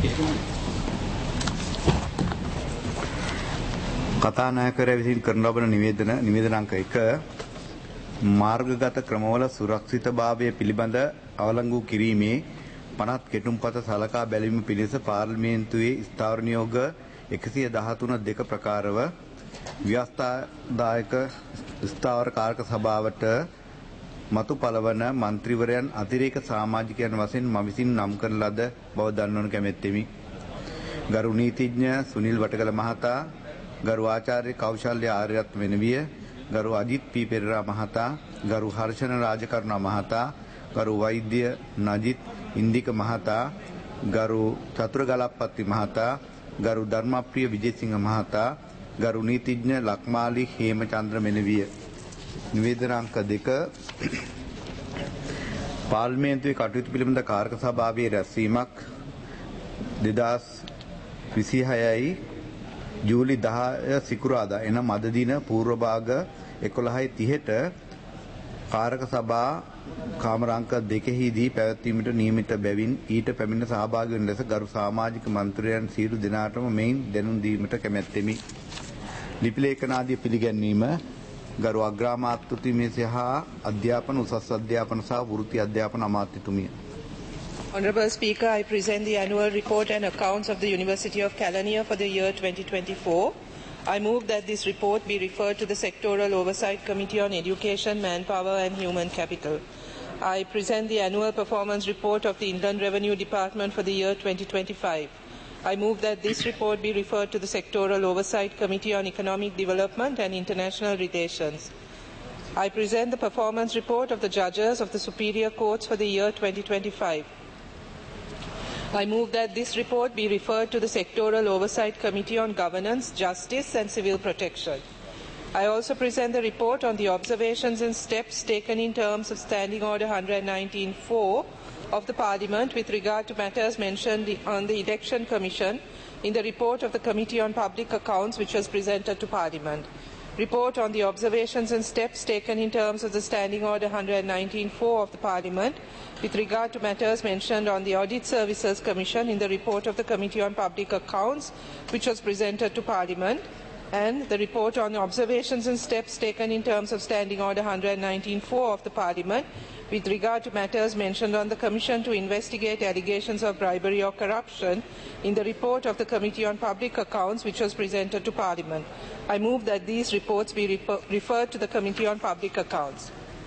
කතානායකර විසින් කරන ලබන නිවේදනාංක 1 මාර්ගගත ක්‍රමවල සුරක්ෂිතභාවය පිළිබඳ අවලංගු කිරීමේ පනත් කෙටුම්පත සලකා බැලීම පිණිස පාර්ලිමේන්තුවේ ස්ථාවර නියෝග 113 දෙක ප්‍රකාරව ව්‍යවස්ථාදායක ස්ථාවර කාරක සභාවට මතු පළවන මන්ත්‍රීවරයන් අතිරේක සමාජිකයන් වශයෙන් මම විසින් නම් කරන ලද බව දන්වනු කැමැත්තෙමි. ගරු නීතිඥ සුනිල් වටකල මහතා, ගරු ආචාර්ය කෞශල්‍ය ආර්යරත්න වෙනවිය, ගරු අජිත් පී පෙරේරා මහතා, ගරු හර්ෂණ රාජකරුණා මහතා, ගරු වෛද්‍ය නජිත් ඉන්දික මහතා, ගරු චතුරගලප්පති මහතා, ගරු ධර්මප්‍රිය විජේසිංහ මහතා, ගරු නීතිඥ ලක්මාලි හේමචන්ද්‍ර මෙනවිය. නිවේදනාංක 2 පාර්ලිමේන්තුවේ කටයුතු පිළිබඳ කාරක සභාවේ රැස්වීමක් 2026 ජූලි 10 සිකුරාදා එනම් අද දින පූර්ව භාග 11:30ට කාරක සභා කාමරාංක 2හිදී පැවැත්වීමට නියමිත බැවින් ඊට පැමිණ සහභාගී වන ලෙස ගරු සමාජික මන්ත්‍රීයන් සියලු දෙනාටම මෙයින් දැනුම් දීමට කැමැත්තෙමි. ලිපි ලේඛනාදී පිළිගැන්වීම ගරු අග්‍රාමාත්‍යතුමිය සහ අධ්‍යාපන උසස් අධ්‍යාපන සහ වෘත්ති අධ්‍යාපන අමාත්‍යතුමිය. Honourable Speaker, I present the annual report and accounts of the University of Kelaniya for the year 2024. I move that this report be referred to the Sectoral Oversight Committee on Education, Manpower and Human Capital. I present the annual performance report of the Inland Revenue Department for the year 2025. I move that this report be referred to the Sectoral Oversight Committee on Economic Development and International Relations. I present the performance report of the judges of the Superior Courts for the year 2025. I move that this report be referred to the Sectoral Oversight Committee on Governance, Justice and Civil Protection. I also present the report on the observations and steps taken in terms of Standing Order 119.4 of the Parliament with regard to matters mentioned on the Election Commission in the report of the Committee on Public Accounts which was presented to Parliament. Report on the observations and steps taken in terms of the Standing Order 119.4 of the Parliament with regard to matters mentioned on the Audit Services Commission in the report of the Committee on Public Accounts which was presented to Parliament, and the report on observations and steps taken in terms of Standing Order 119.4 of the Parliament with regard to matters mentioned on the Commission to investigate allegations of bribery or corruption in the report of the Committee on Public Accounts which was presented to Parliament. I move that these reports be referred to the Committee on Public Accounts.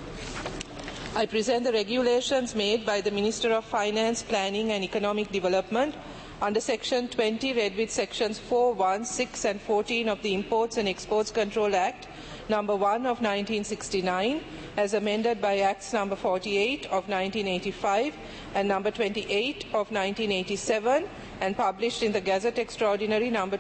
I present the regulations made by the Minister of Finance, Planning and Economic Development under Section 20 read with Sections 4, 1, 6 and 14 of the Imports and Exports Control Act number 1 of 1969 as amended by Acts number 48 of 1985 and number 28 of 1987 and published in the Gazette Extraordinary number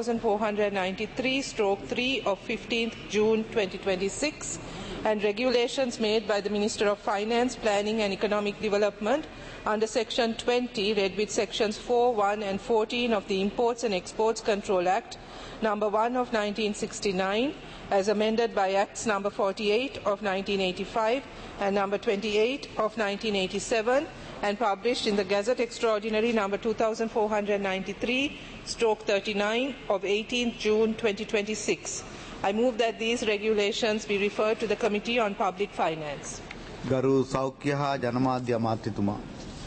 2493/3 of 15th June 2026, and regulations made by the Minister of Finance, Planning and Economic Development under Section 20 read with Sections 4, 1 and 14 of the Imports and Exports Control Act number 1 of 1969 as amended by Acts number 48 of 1985 and number 28 of 1987 and published in the Gazette Extraordinary number 2493/39 of 18th June 2026. I move that these regulations be referred to the Committee on Public Finance. ගරු සෞඛ්‍ය හා ජනමාධ්‍ය අමාත්‍යතුමා.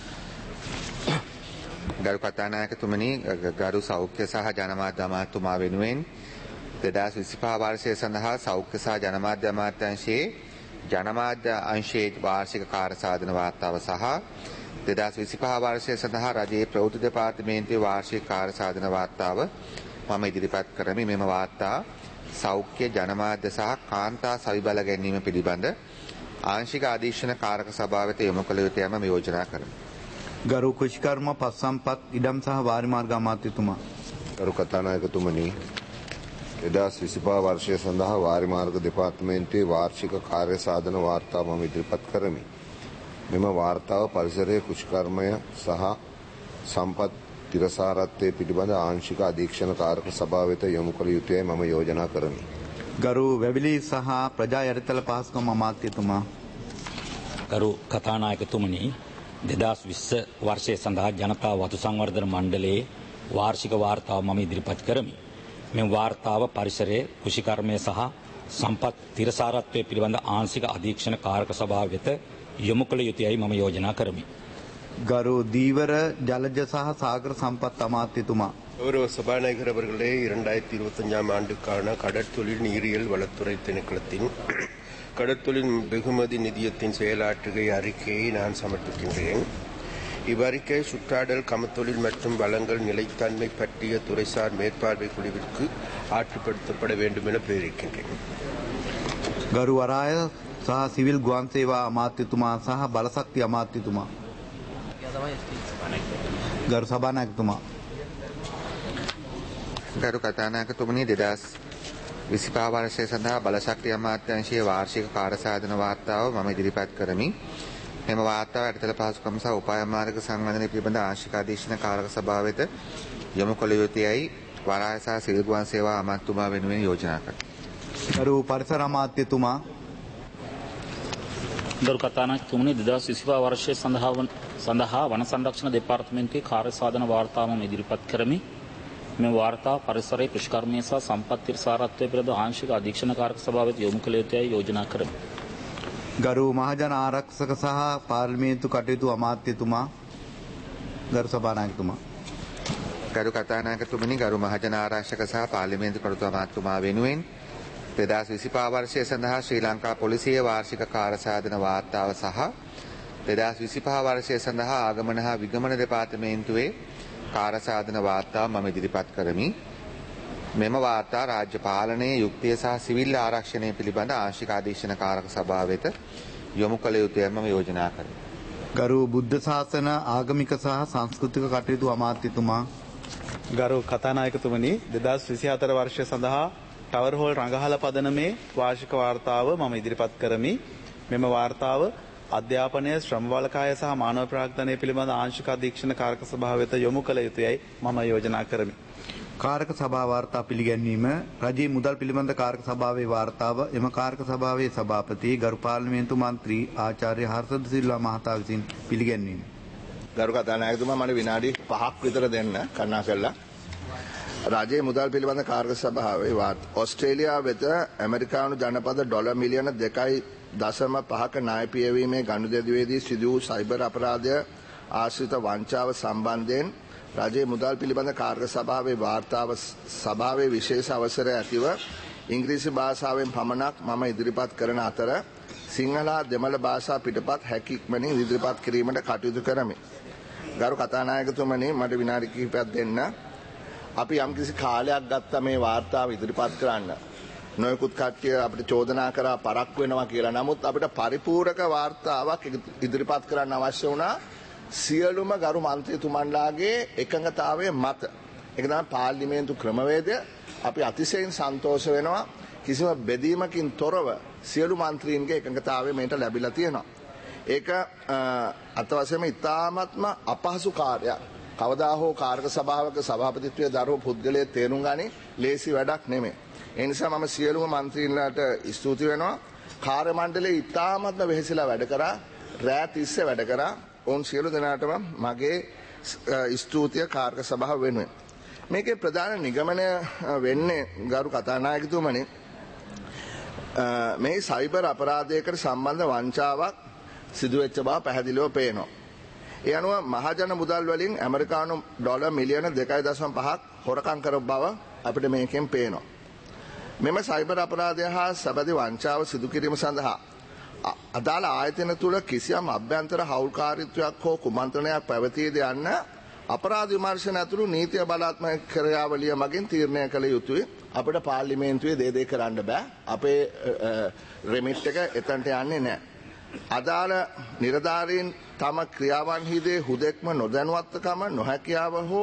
ගරු කතානායකතුමනි, ගරු සෞඛ්‍ය සහ ජනමාධ්‍ය අමාත්‍යතුමා වෙනුවෙන් 2025 වර්ෂය සඳහා සෞඛ්‍ය සහ ජනමාධ්‍ය අමාත්‍යාංශයේ ජනමාධ්‍ය අංශයේ වාර්ෂික කාර්යසාධන වාර්තාව සහ 2025 වර්ෂය සඳහා රජයේ ප්‍රවෘත්ති දෙපාර්තමේන්තුවේ වාර්ෂික කාර්යසාධන වාර්තාව මම ඉදිරිපත් කරමි. මෙම වාර්තා සෞඛ්‍ය ජනමාධ්‍ය සහ කාන්තා සවිබල ගැනීම පිළිබඳ ආංශික අධීක්ෂණ කාරක සභාව වෙත යොමු කළ යුතු යම යෝජනා කරමි. ගරු කුෂිකර්ම පස්සම්පත් ඉඩම් සහ වාරිමාර්ග අමාත්‍යතුමා. ගරු කතානායකතුමනි, 2025 වර්ෂය සඳහා වාරිමාර්ග දෙපාර්තමේන්තුවේ වාර්ෂික කාර්යසාධන වාර්තාව මම ඉදිරිපත් කරමි. මෙම වාර්තාව පරිසරයේ කුෂිකර්මය සහ සම්පත් තිරසාරත්වයේ පිළිබඳ ආංශික අධීක්ෂණ කාරක සභාව වෙත යොමු කළ යුතුයි මම යෝජනා කරමි. ගරු වැවිලි සහ ප්‍රජා යටිතල පහසුකම් අමාත්‍යතුමා. ගරු කතානායකතුමනි, 2020 වර්ෂය සඳහා ජනතා වතු සංවර්ධන මණ්ඩලයේ වාර්ෂික වාර්තාව මම ඉදිරිපත් කරමි. මෙම වාර්තාව පරිසරයේ කෘෂිකර්මය සහ සම්පත් තිරසාරත්වය පිළිබඳ ආංශික අධීක්ෂණ කාරක සභාව වෙත යොමු කළ යුතුයයි මම යෝජනා කරමි. ගරු දීවර ජලජ සහ සාගර සම්පත් අමාත්‍යතුමා. கௌரவ சபாநாயகர் அவர்களே, 2025ஆம் ஆண்டுக்கான கடற்தொழில் நீரியல் வளத்துறை திணைக்களத்தின் கடற்தொழில் வெகுமதி நிதியத்தின் செயலாற்றுகை அறிக்கையை நான் சமர்ப்பிக்கின்றேன். இவ்வறிக்கை சுற்றாடல், கமத்தொழில் மற்றும் வளங்கள் நிலைத்தன்மை பற்றிய துறைசார் மேற்பார்வை குழுவிற்கு ஆற்றுப்படுத்தப்பட வேண்டும் என பிரேரிக்கின்றேன். ගරු වරාය සහ සිවිල් ගුවන් සේවා අමාත්‍යතුමා සහ බලශක්ති අමාත්‍යතුමා. ගරු සභානායකතුමා. ගරු කතානායකතුමනි, 2025 වර්ෂය සඳහා බලශක්ති අමාත්‍යාංශයේ වාර්ෂික කාර්යසාධන වාර්තාව මම ඉදිරිපත් කරමි. මෙම වාර්තාව යටිතල පහසුකම් සහ උපාය මාර්ග සංවර්ධනය පිළිබඳ ආංශික අධීක්ෂණ කාරක සභාව වෙත යොමු කළ යුතුයයි වරාය සහ සිවිල් ගුවන් සේවා අමාත්‍යතුමා වෙනුවෙන් යෝජනා කරමි. ගරු පරිසර අමාත්‍යතුමා. ගරු කතානායකතුමනි, 2025 වර්ෂය සඳහා වන සංරක්ෂණ දෙපාර්තමේන්තුවේ කාර්යසාධන වාර්තාව මම ඉදිරිපත් කරමි. මේ වාර්තාව පරිසරයේ කෘෂිකර්මය සහ සම්පත් තිරසාරත්වය පිළිබඳ ආංශික අධීක්ෂණ කාරක සභාව වෙත යොමු කළ යුතුයයි යෝජනා කරමි. ගරු මහජන ආරක්ෂක සහ පාර්ලිමේන්තු කටයුතු අමාත්‍යතුමා. ගරු සභානායකතුමා. ගරු කතානායකතුමනි, ගරු මහජන ආරක්ෂක සහ පාර්ලිමේන්තු කටයුතු අමාත්‍යතුමා වෙනුවෙන් 2025 වර්ෂය සඳහා ශ්‍රී ලංකා පොලිසියේ වාර්ෂික කාර්යසාධන වාර්තාව සහ 2025 වර්ෂය සඳහා ආගමන හා විගමන දෙපාර්තමේන්තුවේ කාර්යසාධන වාර්තාව මම ඉදිරිපත් කරමි. මෙම වාර්තා රාජ්‍ය පාලනයේ යුක්තිය සහ සිවිල් ආරක්ෂණය පිළිබඳ ආංශික අධීක්ෂණ කාරක සභාව වෙත යොමු කළ යුතුයයි මම යෝජනා කරමි. ගරු බුද්ධ ශාසන ආගමික සහ සංස්කෘතික කටයුතු අමාත්‍යතුමා. ගරු කතානායකතුමනි, 2024 වර්ෂය සඳහා ටවර් හෝල් රඟහල පදනමේ වාර්ෂික වාර්තාව මම ඉදිරිපත් කරමි. මෙම වාර්තාව අධ්‍යාපනය, ශ්‍රමවලකාය සහ මානව ප්‍රාග්ධනය පිළිබඳ ආංශික අධීක්ෂණ කාරක සභාව වෙත යොමු කළ යුතුයයි මම යෝජනා කරමි. කාරක සභා වාර්තා පිළිගැන්වීම. රජයේ මුදල් පිළිබඳ කාරක සභාවේ වාර්තාව එම කාරක සභාවේ සභාපති ගරු පාර්ලිමේන්තු මන්ත්‍රී ආචාර්ය හර්ෂද සිල්වා මහතා විසින් පිළිගැන්වීම. ගරු කතානායකතුමා, මට විනාඩි 5ක් විතර දෙන්න කරුණා කරලා. රජයේ මුදල් පිළිබඳ කාර්ය සභාවේ ඕස්ට්‍රේලියාව වෙත ඇමරිකානු ජනපද ඩොලර් මිලියන 2.5ක ණය පියවීමේ ගනුදෙනුවේදී සිදු වූ සයිබර් අපරාධය ආශ්‍රිත වංචාව සම්බන්ධයෙන් රජයේ මුදල් පිළිබඳ කාර්ය සභාවේ වාර්තාව සභාවේ විශේෂ අවසරය ඇතිව ඉංග්‍රීසි භාෂාවෙන් පමණක් මම ඉදිරිපත් කරන අතර සිංහල හා දෙමළ භාෂා පිටපත් හැකි ඉක්මනින් ඉදිරිපත් කිරීමට කටයුතු කරමි. ගරු කතානායකතුමනි, මට විනාඩි කිහිපයක් දෙන්න. අපි යම්කිසි කාලයක් ගත්තා මේ වාර්තාව ඉදිරිපත් කරන්න. නොයෙකුත් කට්ටිය අපිට චෝදනා කරා පරක් වෙනවා කියලා. නමුත් අපිට පරිපූර්ණක වාර්තාවක් ඉදිරිපත් කරන්න අවශ්‍ය වුණා සියලුම ගරු මන්ත්‍රීතුමන්ලාගේ එකඟතාවය මත. ඒක තමයි පාර්ලිමේන්තු ක්‍රමවේදය. අපි අතිශයින් සන්තෝෂ වෙනවා කිසිම බෙදීමකින් තොරව සියලු මන්ත්‍රීන්ගේ එකඟතාවය මේට ලැබිලා තියෙනවා. ඒක අතවශ්‍යම ඉතාමත්ම අපහසු කාර්යයක්. කවදා හෝ කාර්ක සභාවක සභාපතිත්වයේ දරුව පුද්ගලයේ තේරුම් ගනි ලේසි වැඩක් නෙමෙයි. ඒ නිසා මම සියලුම මන්ත්‍රීන්ලාට ස්තුති වෙනවා. කාර්ය මණ්ඩලයේ ඉතාමත්ම වෙහෙසිලා වැඩ කරා, රෑ තිස්සේ වැඩ කරා. ඔවුන් සියලු දෙනාටම මගේ ස්තුතිය කාර්ක සභාව වෙනුවෙන්. මේකේ ප්‍රධාන නිගමනය වෙන්නේ ගරු කතානායකතුමනි, මේ සයිබර් අපරාධයකට සම්බන්ධ වංචාවක් සිදුවෙච්ච බව පැහැදිලිව පේනවා. ඒ අනුව මහජන මුදල් වලින් ඇමරිකානු ඩොලර් මිලියන 2.5ක් හොරකම් කරපු බව අපිට මේකෙන් පේනවා. මෙම සයිබර් අපරාධය හා සබැඳි වංචාව සිදු කිරීම සඳහා අදාළ ආයතන තුළ කිසියම් අභ්‍යන්තර හවුල්කාරීත්වයක් හෝ කුමන්ත්‍රණයක් පැවතීද යන්න අපරාධ විමර්ශන ඇතුළු නීතිය බලාත්මක ක්‍රියාවලිය මගින් තීරණය කළ යුතුයි. අපිට පාර්ලිමේන්තුවේ දේ කරන්න බෑ. අපේ රෙමිට් එක එතනට යන්නේ නැහැ. අදාළ නිලධාරීන් තම ක්‍රියාවන්හිදී හුදෙක්ම නොදැනුවත්කම, නොහැකියාව හෝ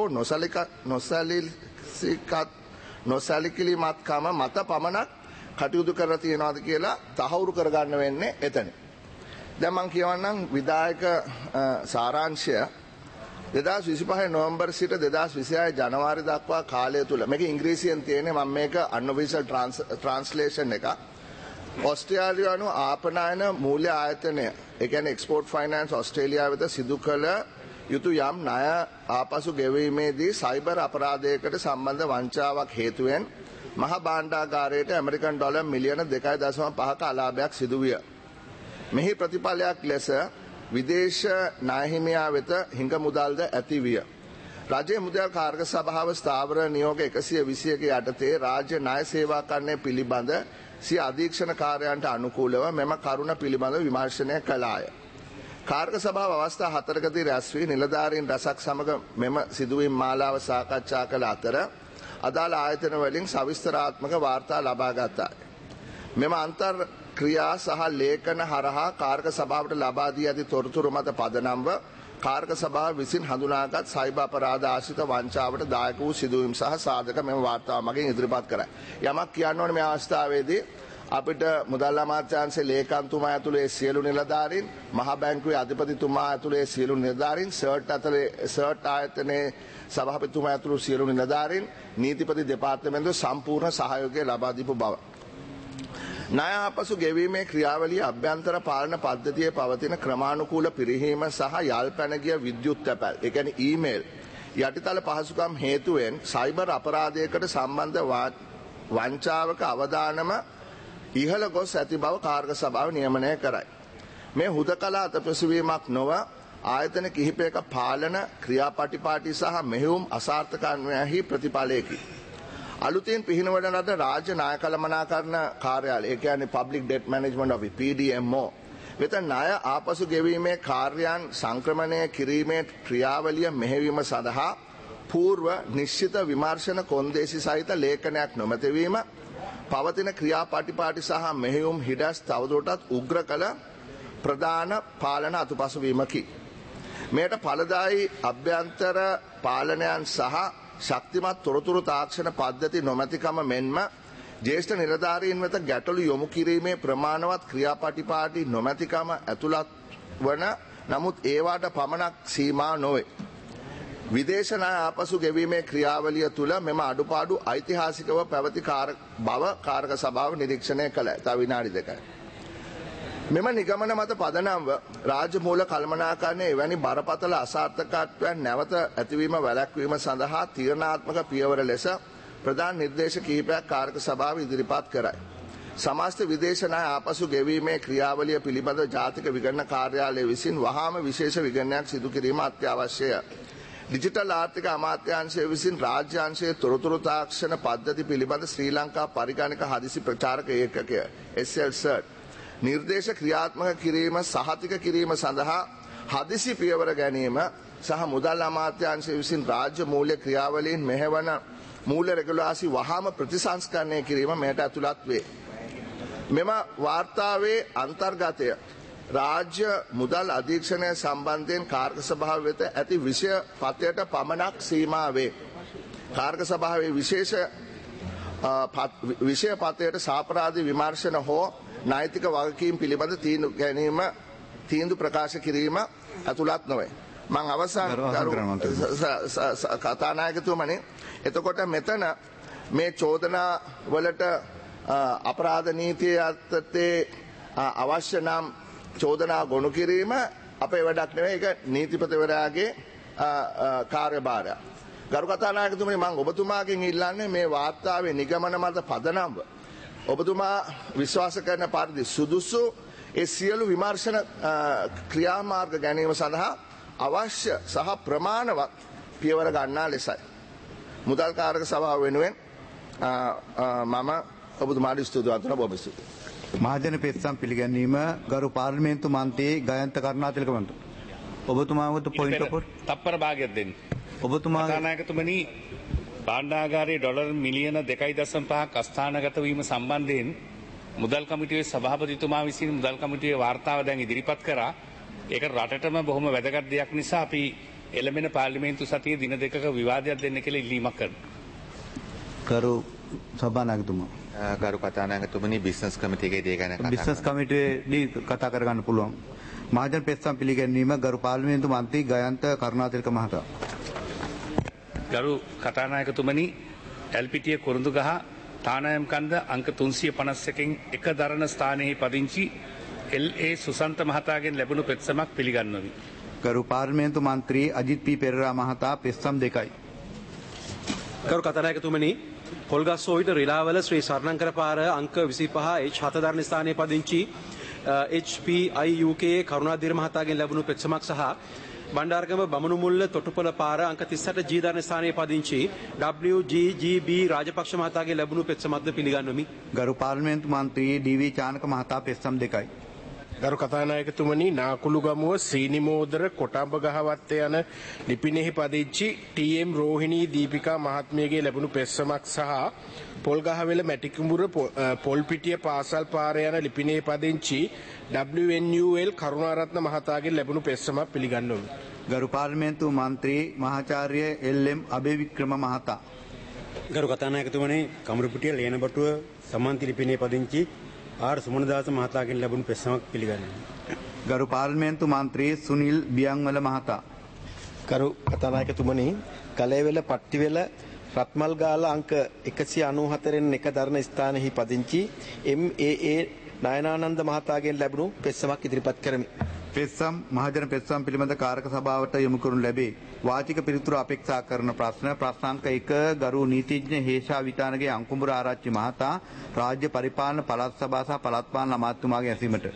නොසැලකිලිමත්කම මත පමණක් කටයුතු කරලා තියෙනවාද කියලා තහවුරු කරගන්න වෙන්නේ එතන. දැන් මම කියවන්නම් විධායක සාරාංශය 2025 නොවැම්බර් සිට 2026 ජනවාරි දක්වා කාලය තුල මේක ඉංග්‍රීසියෙන් තියෙන්නේ, මම මේක අන්ඔෆිෂල් ට්‍රාන්ස්ලේෂන් එක. ඕස්ට්‍රේලියානු ආපනයන මූල්‍ය ආයතනය ඒ කියන්නේ එක්ස්පෝර්ට් ෆයිනෑන්ස් ඕස්ට්‍රේලියාව වෙත සිදු කළ යුතු යම් ණය ආපසු ගෙවීමේදී සයිබර් අපරාධයකට සම්බන්ධ වංචාවක් හේතුවෙන් මහ භාණ්ඩාගාරයට ඇමරිකන් ඩොලර් මිලියන 2.5ක අලාභයක් සිදු විය. මෙහි ප්‍රතිඵලයක් ලෙස විදේශ ණය හිමියා වෙත හිඟ මුදල්ද ඇති විය. රජයේ මුදල් කාර්ක සභාව ස්ථාවර නියෝග 121 යටතේ රාජ්‍ය ණය සේවා කරණය පිළිබඳ සිය අධීක්ෂණ කාර්යයන්ට අනුකූලව මෙම කරුණ පිළිබඳ විමර්ශනය කළාය. කාර්ක සභාව අවස්ථා 4කදී රැස් වී නිලධාරීන් රැසක් සමග මෙම සිදුවීම් මාලාව සාකච්ඡා කළ අතර අදාළ ආයතන වලින් සවිස්තරාත්මක වාර්තා ලබා ගත්තා. මෙම අන්තර් ක්‍රියා සහ ලේඛන හරහා කාර්ක සභාවට ලබා දී ඇති තොරතුරු මත පදනම්ව කාර්ක සභාව විසින් හඳුනාගත් සයිබර් අපරාධ ආශ්‍රිත වංචාවට දායක වූ සිදුවීම් සහ සාධක මෙම වාර්තාව මගින් ඉදිරිපත් කරයි. යමක් කියන්න ඕනේ මේ අවස්ථාවේදී අපිට මුදල් අමාත්‍යාංශයේ ලේකම්තුමා ඇතුළේ සියලු නිලධාරීන්, මහ බැංකුවේ අධිපතිතුමා ඇතුළේ සියලු නිලධාරීන්, සර්ට් ආයතනයේ සභාපතිතුමා ඇතුළු සියලු නිලධාරීන්, නීතිපති දෙපාර්තමේන්තුව සම්පූර්ණ සහයෝගය ලබා දීපු බව. ණය ආපසු ගෙවීමේ ක්‍රියාවලිය අභ්‍යන්තර පාලන පද්ධතියේ පවතින ක්‍රමානුකූල පිරිහීම සහ යල්පැන ගිය විද්‍යුත් තැපැල්, ඒ කියන්නේ ඊමේල් යටිතල පහසුකම් හේතුවෙන් සයිබර් අපරාධයකට සම්බන්ධ වංචාවක අවදානම ඉහළ ගොස් ඇති බව කාර්ක සභාව නියමනය කරයි. මේ හුදකලා අතපසුවීමක් නොව ආයතන කිහිපයක පාලන ක්‍රියාපටිපාටි සහ මෙහෙයුම් අසාර්ථකත්වයෙහි ප්‍රතිඵලයකි. අලුතින් පිහිනවන ලද රාජ්‍ය ණය කළමනාකරණ කාර්යාලය, ඒ කියන්නේ Public Debt Management Office PDMO වෙත ණය ආපසු ගෙවීමේ කාර්යයන් සංක්‍රමණය කිරීමේ ක්‍රියාවලිය මෙහෙයවීම සඳහා పూర్ව නිශ්චිත විමර්ශන කොන්දේසි සහිත ලේඛනයක් නොමැතිවීම පවතින ක්‍රියාපටිපාටි සහ මෙහෙයුම් හිඩස් තවදුරටත් උග්‍ර කළ ප්‍රධාන පාලන අතුපසුවීමකි. මෙයට ඵලදායී අභ්‍යන්තර පාලනයන් සහ ශක්තිමත් තොරතුරු තාක්ෂණ පද්ධති නොමැතිකම මෙන්ම ජ්‍යෙෂ්ඨ නිලධාරීන් වෙත ගැටලු යොමු කිරීමේ ප්‍රමාණවත් ක්‍රියාපටිපාටි නොමැතිකම ඇතුළත් වන නමුත් ඒවාට පමණක් සීමා නොවේ. විදේශ ණය ආපසු ගෙවීමේ ක්‍රියාවලිය තුළ මෙම අඩුපාඩු ඓතිහාසිකව පැවති බව කාර්ක සභාව නිරීක්ෂණය කළා. තව විනාඩි 2යි. මෙම නිගමන මත පදනම්ව රාජ්‍ය මූල කළමනාකරණයේ එවැනි බරපතල අසාර්ථකත්වයන් නැවත ඇතිවීම වැළැක්වීම සඳහා තීරණාත්මක පියවර ලෙස ප්‍රධාන නිර්දේශ කිහිපයක් කාර්ක සභාව ඉදිරිපත් කරයි. සමස්ත විදේශ ණය ආපසු ගෙවීමේ ක්‍රියාවලිය පිළිබඳ ජාතික විගණන කාර්යාලය විසින් වහාම විශේෂ විගණනයක් සිදු කිරීම අත්‍යවශ්‍යය. ඩිජිටල් ආර්ථික අමාත්‍යාංශය විසින් රාජ්‍යාංශයේ තොරතුරු තාක්ෂණ පද්ධති පිළිබඳ ශ්‍රී ලංකා පරිගණක හදිසි ප්‍රචාරක ඒකකය SLCERT නිර්දේශ ක්‍රියාත්මක කිරීම සහතික කිරීම සඳහා හදිසි පියවර ගැනීම සහ මුදල් අමාත්‍යාංශය විසින් රාජ්‍ය මූල්‍ය ක්‍රියාවලීන් මෙහෙවන මූල්‍ය රෙගුලාසි වහාම ප්‍රතිසංස්කරණය කිරීම මෙයට ඇතුළත් වේ. මෙම වාර්තාවේ අන්තර්ගතය රාජ්‍ය මුදල් අධීක්ෂණය සම්බන්ධයෙන් කාර්ක සභාව වෙත ඇති විෂය පත්‍රයට පමණක් සීමා වේ. කාර්ක සභාවේ විෂය පත්‍රයට සාපරාධ විමර්ශන හෝ නෛතික වගකීම් පිළිබඳ තීන්දුව ප්‍රකාශ කිරීම ඇතුළත් නොවේ. මම අවසන් කතානායකතුමනි, එතකොට මෙතන මේ චෝදනා වලට අපරාධ නීතිය යටතේ අවශ්‍ය නම් චෝදනා ගොනු කිරීම අපේ වැඩක් නෙවෙයි, ඒක නීතිපතිවරයාගේ කාර්යභාරයක්. ගරු කතානායකතුමනි, මම ඔබතුමාගෙන් ඉල්ලන්නේ මේ වාර්තාවේ නිගමන මත පදනම්ව ඔබතුමා විශ්වාස කරන පරිදි සුදුසු ඒ සියලු විමර්ශන ක්‍රියාමාර්ග ගැනීම සඳහා අවශ්‍ය සහ ප්‍රමාණවත් පියවර ගන්නා ලෙසයි. මුදල් කාරක සභාව වෙනුවෙන් මම ඔබතුමාට ස්තුතිවන්ත වෙනවා. බොහොම ස්තුතියි. මහජන පෙත්සම් පිළිගැනීම ගරු පාර්ලිමේන්තු මන්ත්‍රී ගයන්ත කරුණාතිලක මන්ත්‍රී. ඔබතුමාට පොයින්ට් ඔෆ් තප්පර භාගයක් දෙන්න. ඔබතුමා කතානායකතුමනි, භාණ්ඩාගාරයේ ඩොලර් මිලියන 2.5ක් අස්ථානගත වීම සම්බන්ධයෙන් මුදල් කමිටුවේ සභාපතිතුමා විසින් මුදල් කමිටුවේ වාර්තාව දැන් ඉදිරිපත් කරා. ඒක රටටම බොහොම වැදගත් දෙයක් නිසා අපි එළඹෙන පාර්ලිමේන්තු සතියේ දින දෙකක විවාදයක් දෙන්න කියලා ඉල්ලීමක් කරනවා. කරු සභානායකතුමා. ගරු කතානායකතුමනි, බිස්නස් කමිටුවේ දේ ගැන කතා බිස්නස් කමිටුවේදී කතා කරගන්න පුළුවන්. මහජන පෙත්සම් පිළිගැනීම ගරු පාර්ලිමේන්තු මන්ත්‍රී ගයන්ත කරුණාතිලක මහතා. ගරු කතානායකතුමනි, ඇල්පිටිය කුරුඳුගහ තානායම් කන්ද අංක 351කින් එක දරණ ස්ථානයේ පදිංචි LA සුසන්ත මහතාගෙන් ලැබුණු පෙත්සමක් පිළිගන්වමි. ගරු පාර්ලිමේන්තු මන්ත්‍රී අජිත් පී පෙරේරා මහතා පෙත්සම් 2යි. ගරු කතානායකතුමනි, පොල්ගස්සෝවිට රිලාවල ශ්‍රී සරණංකර පාර අංක 25 H7 දරණ ස්ථානයේ පදිංචි HPIUK කරුණාදීර මහතාගෙන් ලැබුණු පෙත්සමක් සහ බණ්ඩාරගම බමුණුමුල්ල තොටුපොළ පාර අංක 38 G දරණ ස්ථානයේ පදිංචි WGGB රාජපක්ෂ මහතාගෙන් ලැබුණු පෙත්සමක්ද පිළිගන්වමි. ගරු පාර්ලිමේන්තු මන්ත්‍රී ඩී.වී. චානක මහතා පෙත්සම් 2යි. ගරු කතානායකතුමනි, නාකුළුගමුව සීනිමෝදර කොටඹ ගහවත්ත යන ලිපිනෙහි පදිංචි TM රෝහිණී දීපිකා මහත්මියගේ ලැබුණු පෙත්සමක් සහ පොල්ගහවෙල මැටිකුඹුර පොල්පිටිය පාසල් පාර යන ලිපිනෙහි පදිංචි WNUL කරුණාරත්න මහතාගෙන් ලැබුණු පෙත්සමක් පිළිගන්වමි. ගරු පාර්ලිමේන්තු මන්ත්‍රී මහාචාර්ය එල්.එම්. අබේවික්‍රම මහතා. ගරු කතානායකතුමනි, කමරුපිටිය ලේනබටුව සමන්ති ලිපිනේ පදිංචි ආර් සුමනදාස මහතාගෙන් ලැබුණු පෙත්සමක් පිළිගන්නවා. ගරු පාර්ලිමේන්තු මන්ත්‍රී සුනිල් බියන්වල මහතා. ගරු කතානායකතුමනි, කලේවෙල පට්ටිවෙල රත්මල් ගාල අංක 194 1 දරණ ස්ථානයේ පදිංචි MAA නයනානන්ද මහතාගෙන් ලැබුණු පෙත්සමක් ඉදිරිපත් කරමි. පෙත්සම් මහජන පෙත්සම් පිළිබඳ කාරක සභාවට යොමු කරනු ලැබේ. වාචික පිළිතුරු අපේක්ෂා කරන ප්‍රශ්නාංක 1 ගරු නීතිඥ හේෂා විතානගේ අංකුඹුර ආරච්චි මහතා රාජ්‍ය පරිපාලන පළාත් සභා සහ පළාත් පාලන අමාත්‍යතුමාගේ ඇසීමට.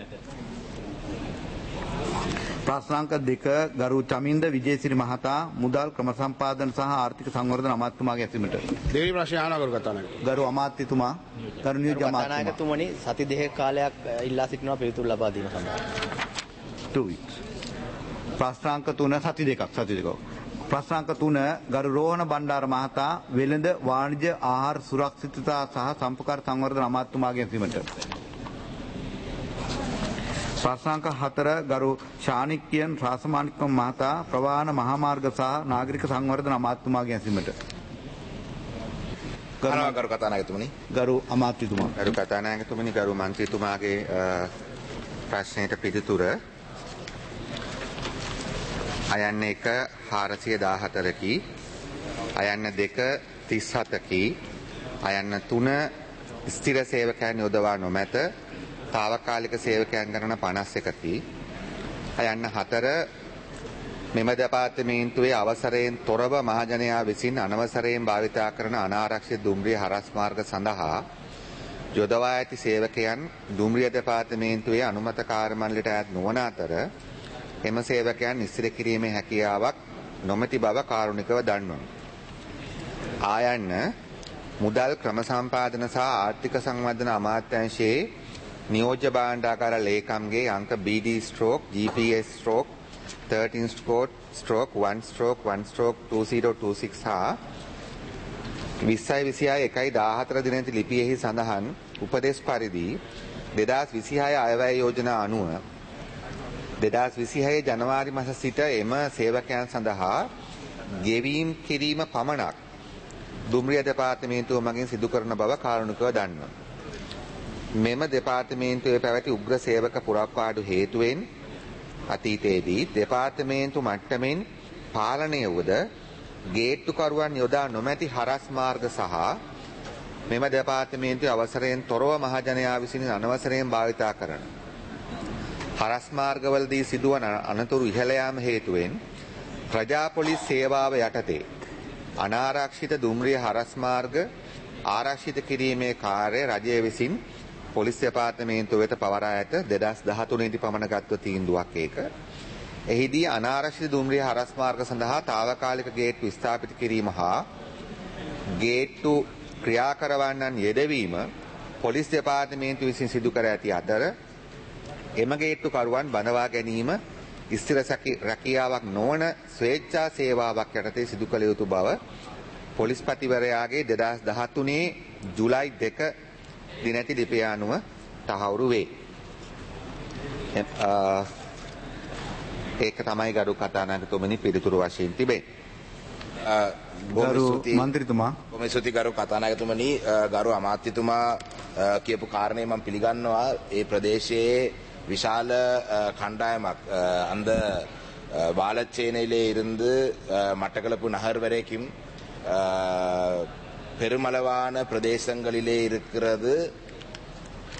ප්‍රශ්නාංක 2 ගරු චමින්ද විජේසිරි මහතා මුදල් ක්‍රම සම්පාදන සහ ආර්ථික සංවර්ධන අමාත්‍යතුමාගේ ඇසීමට. දෙවි ප්‍රශ්නය අහනවා ගරු කතානායක. ගරු අමාත්‍යතුමා ගරු නියෝජ්‍ය අමාත්‍යතුමනි, සති දෙකක කාලයක් ඉල්ලා සිටිනවා පිළිතුරු ලබා දීම සඳහා. 2 weeks. ප්‍රශ්නාංක 3 සති දෙකක්. ප්‍රශ්නාංක 3 ගරු රෝහණ බණ්ඩාර මහතා වෙළඳ වාණිජ්‍ය ආහාර සුරක්ෂිතතා සහ සම්ප්‍රකාර සංවර්ධන අමාත්‍යතුමාගේ ඇසීමට. ප්‍රශ්නාංක 4 ගරු ශානික්‍යන් රාසමානික්කම් මහතා ප්‍රවාහන මහා මාර්ග සහ නාගරික සංවර්ධන අමාත්‍යතුමාගේ ඇසීමට. ගරු කතානායකතුමනි. ගරු අමාත්‍යතුමා. ගරු කතානායකතුමනි, ගරු මන්ත්‍රීතුමාගේ ප්‍රශ්නයට පිළිතුර අයන්න 1 414කි, අයන්න 2 37කි, අයන්න 3 ස්ථිර සේවකයන් යොදවා නොමැත, తాවකාලික සේවකයන් ගණන 51කි, අයන්න 4 මෙම දෙපාර්තමේන්තුවේ අවසරයෙන් තොරව මහජනයා විසින් අනවසරයෙන් භාවිතා කරන අනාරක්ෂිත දුම්රිය හරස් මාර්ග සඳහා යොදවා ඇති සේවකයන් දුම්රිය දෙපාර්තමේන්තුවේ අනුමත කාර්ය මණ්ඩලයට ඈත් නොවන අතර එම සේවකයන් නිස්සිර කිරීමේ හැකියාවක් නොමැති බව කාරුණිකව දන්වමි. ආයන්න මුදල් ක්‍රම සම්පාදන සහ ආර්ථික සංවර්ධන අමාත්‍යාංශයේ නියෝජ්‍ය භාණ්ඩාගාර ලේකම්ගේ අංක BD/GPS/13/1/1/2026 හා 20/26/1/14 දිනති ලිපියෙහි සඳහන් උපදේශ පරිදි 2026 අයවැය යෝජනා අනුව 2026 ජනවාරි මාස සිට එම සේවකයන් සඳහා ගෙවීම් කිරීම පමණක් දුම්රිය දෙපාර්තමේන්තුව මගින් සිදු කරන බව කාරුණිකව දන්වමි. මෙම දෙපාර්තමේන්තුවේ පැවති උග්‍ර සේවක පුරක්පාඩු හේතුවෙන් අතීතයේදී දෙපාර්තමේන්තු මට්ටමින් පාලනය වුවද ගේට්ටුකරුවන් යොදා නොමැති හරස් මාර්ග සහ මෙම දෙපාර්තමේන්තුවේ අවසරයෙන් තොරව මහජනයා විසින් අනවසරයෙන් භාවිතා කරන හරස් මාර්ගවලදී සිදුවන අනතුරු ඉහළ යාම හේතුවෙන් ප්‍රජා පොලිස් සේවාව යටතේ අනාරක්ෂිත දුම්රිය හරස් මාර්ග ආරක්ෂිත කිරීමේ කාර්ය රජය විසින් පොලිස් දෙපාර්තමේන්තුව වෙත පවරා ඇත 2013 දී පමණ ගත්ව තීන්දුවක් ඒක. එහිදී අනාරක්ෂිත දුම්රිය හරස් මාර්ග සඳහා తాවකාලික ගේට්ටු ස්ථාපිත කිරීම හා ගේට්ටු ක්‍රියා කරවන්නන් යෙදවීම පොලිස් දෙපාර්තමේන්තුව විසින් සිදු කර ඇති අතර එම ගේට්ටු කරුවන් බඳවා ගැනීම ස්ථිර රැකියාවක් නොවන ස්වේච්ඡා සේවාවක් යටතේ සිදු කළ යුතු බව පොලිස්පතිවරයාගේ 2013 ජුලයි 2 දිනැති ලිපිය අනුව තහවුරු වේ. ඒක තමයි ගරු කතානායකතුමනි පිළිතුරු වශයෙන් තිබෙන්නේ. ගරු මන්ත්‍රීතුමා. බොහොම ස්තුතියි ගරු කතානායකතුමනි. ගරු අමාත්‍යතුමා කියපු කාරණේ මම පිළිගන්නවා. ඒ ප්‍රදේශයේ විශාல கண்டாயமක් அந்த வாழச்சேனையிலே இருந்து மட்டக்களப்பு நகர் வரைக்கும் பெருமளவான பிரதேசங்களிலே இருக்கிறது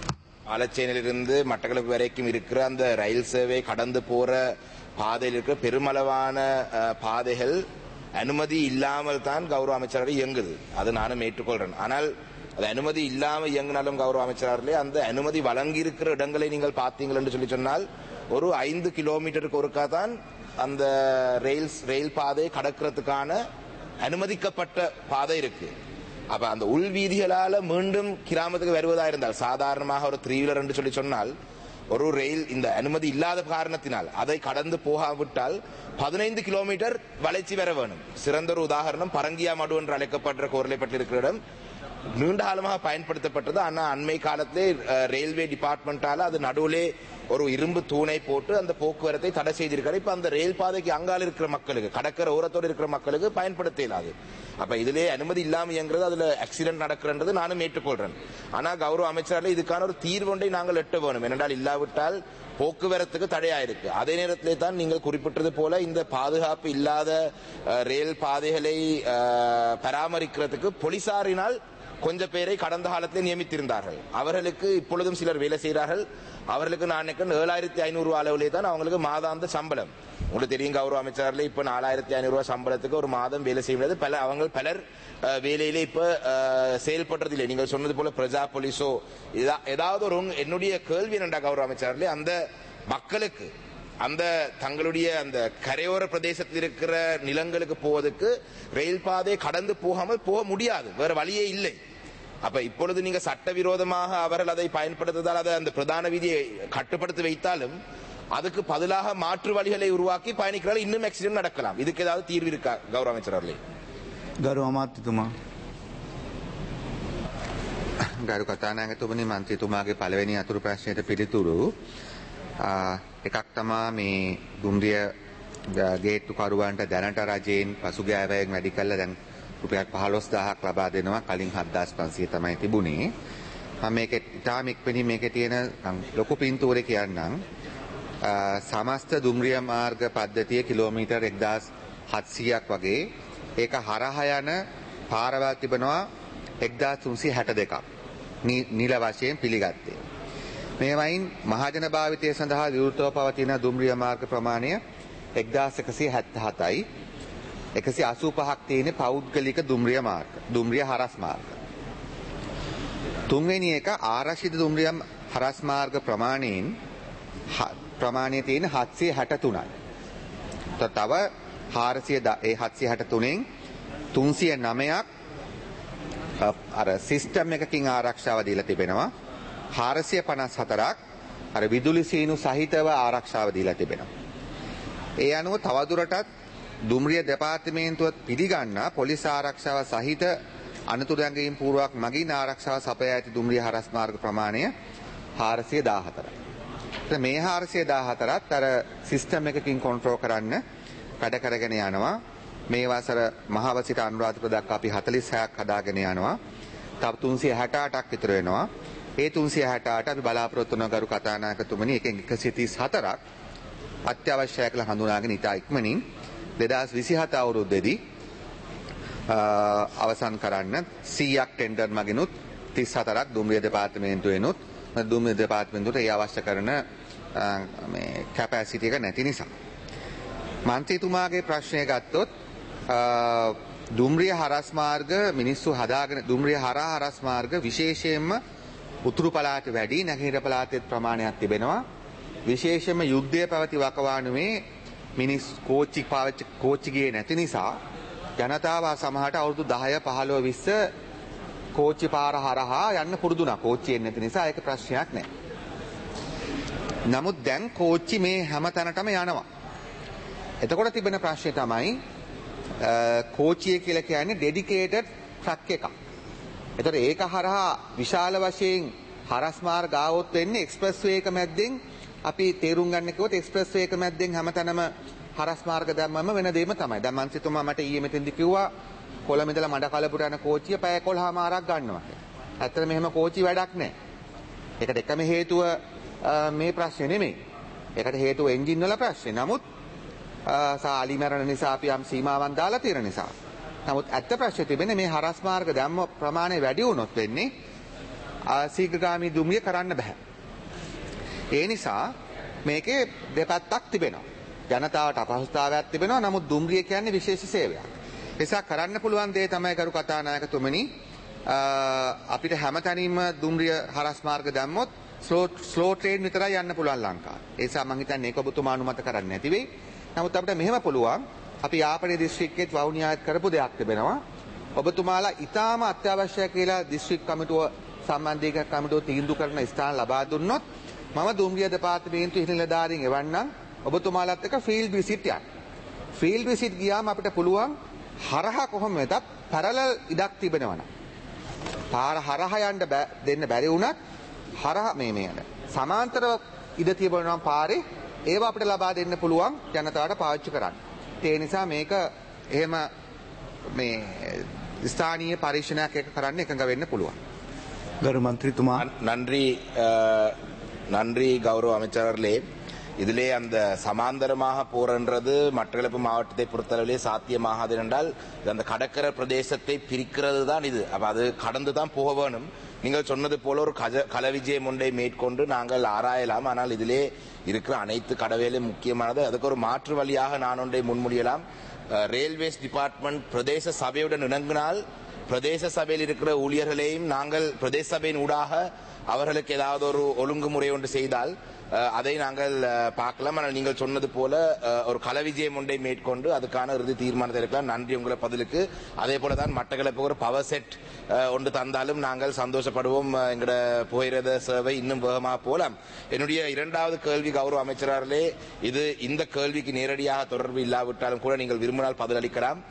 ஆலச்சேனையிலிருந்து மட்டக்களப்பு வரைக்கும் இருக்கிற அந்த ரயில் சேவை கடந்து போற பாதையில் இருக்கிற பெருமளவான பாதைகள் அனுமதி இல்லாமல் தான் கௌரவ அமைச்சராக இயங்குது. அது நானும் ஏற்றுக்கொள்றேன். ஆனால் அது அனுமதி இல்லாமல் இயங்கினாலும் கௌரவ அமைச்சராலே அந்த அனுமதி வழங்கி இருக்கிற இடங்களை நீங்கள் பார்த்தீங்கள் என்று சொல்லி சொன்னால் ஒரு 5 கிலோமீட்டருக்கு ஒருக்கா தான் அந்த ரயில் பாதையை கடக்கிறதுக்கான அனுமதிக்கப்பட்ட பாதை இருக்கு. அப்ப அந்த உள் வீதிகளால மீண்டும் கிராமத்துக்கு வருவதா இருந்தால் சாதாரணமாக ஒரு 3 வீலர் என்று சொல்லி சொன்னால் ஒரு ரயில் இந்த அனுமதி இல்லாத காரணத்தினால் அதை கடந்து போகாவிட்டால் 15 கிலோமீட்டர் வளைச்சி வர வேணும். சிறந்த ஒரு உதாரணம் பரங்கியா மடு என்று அழைக்கப்படுற கோர்லைப்பட்டிருக்கிற இடம் நீண்ட காலமாக பயன்படுத்தப்பட்டது. ஆனா அண்மை காலத்திலே ரயில்வே டிபார்ட்மெண்டால அது நடுவிலே ஒரு இரும்பு தூணை போட்டு அந்த போக்குவரத்தை தடை செய்திருக்காரு. இப்ப அந்த ரயில் பாதைக்கு அங்கால இருக்கிற மக்களுக்கு கடற்கரை ஓரத்தோடு இருக்கிற மக்களுக்கு பயன்படுத்த இயலாது. அப்ப இதிலே அனுமதி இல்லாம இயங்குறது அதுல ஆக்சிடென்ட் நடக்கிறது நானும் ஏற்றுக்கொள்றேன். ஆனா கௌரவ அமைச்சரால இதுக்கான ஒரு தீர்வொன்றை நாங்கள் எட்ட வேணும். ஏனென்றால் இல்லாவிட்டால் போக்குவரத்துக்கு தடையாயிருக்கு. அதே நேரத்திலே தான் நீங்கள் குறிப்பிட்டது போல இந்த பாதுகாப்பு இல்லாத ரயில் பாதைகளை பராமரிக்கிறதுக்கு போலீசாரினால் கொஞ்சம் பேரை கடந்த காலத்தில் நியமித்திருந்தார்கள். அவர்களுக்கு இப்பொழுதும் சிலர் வேலை செய்கிறார்கள். அவர்களுக்கு நான் 7,500 அளவிலே தான் அவங்களுக்கு மாதாந்த சம்பளம். உங்களுக்கு தெரியும் கௌரவ அமைச்சர்ல இப்ப 4,500 ரூபாய் சம்பளத்துக்கு ஒரு மாதம் வேலை செய்வது பலர் வேலையிலே இப்ப செயல்படுறது இல்லை. நீங்கள் சொன்னது போல பிரஜா போலீஸோ ஏதாவது ஒரு என்னுடைய கேள்வி என்னண்டா கௌரவ அமைச்சர்ல அந்த மக்களுக்கு அந்த தங்களுடைய அந்த கரையோர பிரதேசத்தில் இருக்கிற நிலங்களுக்கு போவதற்கு ரயில் பாதை கடந்து போகாமல் போக முடியாது, வேற வழியே இல்லை. அப்ப இப்பொழுது நீங்க சட்டவிரோதமாக அவர்கள் அதை பயன்படுத்துவதால் அதை அந்த பிரதான வீதியை கட்டுப்படுத்தி வைத்தாலும் அதுக்கு பதிலாக மாற்று வழிகளை உருவாக்கி பயணிக்கிறார்கள். இன்னும் ஆக்சிடென்ட் நடக்கலாம். இதுக்கு ஏதாவது தீர்வு இருக்கா கௌரவ அமைச்சர் அவர்களே? ගරු අමාත්‍යතුමා ගරු කතානායකතුමනි මන්ත්‍රීතුමාගේ පළවෙනි අතුරු ප්‍රශ්නයට පිළිතුරු එකක් තමා මේ දුම්රිය ගේට්ටු කරුවන්ට දැනට රජයෙන් පසුගිය අයවැයෙන් වැඩි කළා දැන් රුපියල් 15,000ක් ලබා දෙනවා. කලින් 7,500 තමයි තිබුණේ. මම මේක ඉතාම ඉක්මනින් මේකේ තියෙන ලොකු පින්තූරේ කියන්නම්. සමස්ත දුම්රිය මාර්ග පද්ධතිය කිලෝමීටර් 1,700ක් වගේ ඒක හරහා යන පාරවල් තිබෙනවා 1,362ක් නිල වශයෙන් පිළිගත්තේ. මේවයින් මහජන භාවිතය සඳහා විවෘතව පවතින දුම්රිය මාර්ග ප්‍රමාණය 1,177යි. 185ක් තියෙන පෞද්ගලික දුම්රිය මාර්ග, දුම්රිය හරස් මාර්ග. තුන්වෙනි එක ආරක්ෂිත දුම්රිය හරස් මාර්ග ප්‍රමාණය තියෙන 763යි. තව 763න් 309ක් අර සිස්ටම් එකකින් ආරක්ෂාව දීලා තිබෙනවා. 454ක් අර විදුලි සීනු සහිතව ආරක්ෂාව දීලා තිබෙනවා. ඒ අනුව තවදුරටත් දුම්රිය දෙපාර්තමේන්තුව පිළිගන්නා පොලිස් ආරක්ෂාව සහිත අනතුරු ඇඟීම් පූර්වක මගින් ආරක්ෂාව සපයා ඇති දුම්රිය හරස් මාර්ග ප්‍රමාණය 414යි. මේ 414ත් අර සිස්ටම් එකකින් කන්ට්‍රෝල් කරන්න වැඩ කරගෙන යනවා. මේ වසර මහවසිට අනුරාධපුර දක්වා අපි 46ක් හදාගෙන යනවා. තව 368ක් විතර වෙනවා. ඒ 368ට අපි බලාපොරොත්තු වන ගරු කතානායකතුමනි එකෙන් 134ක් අත්‍යවශ්‍යයි කියලා හඳුනාගෙන ඉතා ඉක්මනින් 2027 අවුරුද්දේදී අවසන් කරන්න 100ක් ටෙන්ඩර් මගිනුත් 34ක් දුම්රිය දෙපාර්තමේන්තුවෙනුත් දුම්රිය දෙපාර්තමේන්තුවට ඒ අවශ්‍ය කරන මේ කැපැසිටි එක නැති නිසා. මන්ත්‍රීතුමාගේ ප්‍රශ්නය ගත්තොත් දුම්රිය හරස් මාර්ග මිනිස්සු හදාගෙන දුම්රිය හරහා හරස් මාර්ග විශේෂයෙන්ම උතුරු පළාත වැඩි නැගෙනහිර පළාතේ ප්‍රමාණයක් තිබෙනවා. විශේෂයෙන්ම යුද්ධය පැවති වකවානුවේ මිනිස් කෝච්චි ගියේ නැති නිසා ජනතාව සමහරට අවුරුදු 10 15 20 කෝච්චි පාර හරහා යන්න පුරුදු නා. කෝච්චි එන්නේ නැති නිසා ඒක ප්‍රශ්නයක් නැහැ. නමුත් දැන් කෝච්චි මේ හැම තැනටම යනවා. එතකොට තිබෙන ප්‍රශ්නේ තමයි කෝච්චිය කියලා කියන්නේ ඩෙඩිකේටඩ් ට්‍රක් එකක්. එතකොට ඒක හරහා විශාල වශයෙන් හරස් මාර්ග ආවොත් වෙන්නේ එක්ස්ප්‍රස් වේ එක මැද්දෙන් අපි තේරුම් ගන්න කිව්වොත් එක්ස්ප්‍රස් වේ එක මැද්දෙන් හැමතැනම හරස් මාර්ග දැම්මම වෙන දෙයක්ම තමයි. දැන් මන්ත්‍රීතුමා මට ඊයේ මෙතෙන්දි කිව්වා කොළඹ ඉඳලා මඩකලපුර යන කෝච්චිය පැය 11මාරක් ගන්නවා කියලා. ඇත්තට මෙහෙම කෝච්චි වැඩක් නැහැ. ඒකට එකම හේතුව මේ ප්‍රශ්නේ නෙමෙයි. ඒකට හේතුව එන්ජින් වල ප්‍රශ්නේ. නමුත් සාලි මරණ නිසා අපි යම් සීමාවන් දාලා තියෙන නිසා. නමුත් ඇත්ත ප්‍රශ්නේ තිබෙන්නේ මේ හරස් මාර්ග දැම්ම ප්‍රමාණය වැඩි වුණොත් වෙන්නේ ශීඝ්‍රගාමී දුම්රිය කරන්න බෑ. ඒ නිසා මේකේ දෙපැත්තක් තිබෙනවා. ජනතාවට අපහසුතාවයක් තිබෙනවා. නමුත් දුම්රිය කියන්නේ විශේෂ සේවයක්. නිසා කරන්න පුළුවන් දේ තමයි කරු කතානායකතුමනි අපිට හැමතැනින්ම දුම්රිය හරස් මාර්ග දැම්මොත් ස්ලෝ ට්‍රේන් විතරයි යන්න පුළුවන් ලංකාවේ. ඒ නිසා මම හිතන්නේ ඒක ඔබතුමා අනුමත කරන්නේ නැති වෙයි. නමුත් අපිට මෙහෙම පුළුවන් අපි යාපනයේ දිස්ත්‍රික්කෙත් වවුනියාත් කරපු දෙයක් තිබෙනවා. ඔබතුමාලා ඊටාම අත්‍යවශ්‍යයි කියලා දිස්ත්‍රික් කමිටුව සම්බන්ධීක කමිටුව තීන්දුව කරන ස්ථාන ලබා දුන්නොත් මම දුම්රිය දෙපාර්තමේන්තුවේ ඉහළ නිලධාරීන් එවන්නම් ඔබතුමාලාත් එක්ක ෆීල්ඩ් විසිට් යන්න. ෆීල්ඩ් විසිට් ගියාම අපිට පුළුවන් හරහා කොහොම වෙතත් පැරලල් ඉඩක් තිබෙනවනම් පාර හරහා යන්න දෙන්න බැරි වුණත් හරහා මේ යන සමාන්තර ඉඩ තිබෙනවා පාරේ ඒව අපිට ලබා දෙන්න පුළුවන් ජනතාවට පාවිච්චි කරන්න. ඒ නිසා මේක එහෙම මේ ස්ථානීය පරීක්ෂණයක් එක කරන්න එකඟ වෙන්න පුළුවන්. ගරු மந்திரிතුமா நன்றி கௌரவ அமைச்சர்களே. இதிலே அந்த சமாந்தரமாக போறன்றது மட்டக்களப்பு மாவட்டத்தை பொறுத்தளவிலே சாத்தியமாகாது என்றால் அந்த கடற்கரை பிரதேசத்தை பிரிக்கிறது தான் இது. அப்ப அது கடந்து தான் போக வேணும். நீங்கள் சொன்னது போல ஒரு கல விஜயம் ஒன்றை மேற்கொண்டு நாங்கள் ஆராயலாம். ஆனால் இதிலே இருக்கிற அனைத்து கடவையிலும் முக்கியமானது அதுக்கு ஒரு மாற்று வழியாக நான் ஒன்றை முன்மொழியலாம். ரயில்வேஸ் டிபார்ட்மெண்ட் பிரதேச சபையுடன் இணங்கினால் பிரதேச சபையில் இருக்கிற ஊழியர்களையும் நாங்கள் பிரதேச சபையின் ஊடாக அவர்களுக்கு ஏதாவது ஒரு ஒழுங்குமுறை ஒன்று செய்தால் அதை நாங்கள் பார்க்கலாம். ஆனால் நீங்கள் சொன்னது போல ஒரு கல விஜயம் ஒன்றை மேற்கொண்டு அதுக்கான இறுதி தீர்மானத்தை எடுக்கலாம். நன்றி உங்களை பதிலுக்கு. அதே போல தான் மட்டக்களப்பு ஒரு பவர் செட் ஒன்று தந்தாலும் நாங்கள் சந்தோஷப்படுவோம். எங்களோட புகையிரத சேவை இன்னும் வேகமாக போகலாம். என்னுடைய இரண்டாவது கேள்வி கௌரவ அமைச்சராலே இது இந்த கேள்விக்கு நேரடியாக தொடர்பு இல்லாவிட்டாலும் கூட நீங்கள் விரும்பினால் பதிலளிக்கலாம்.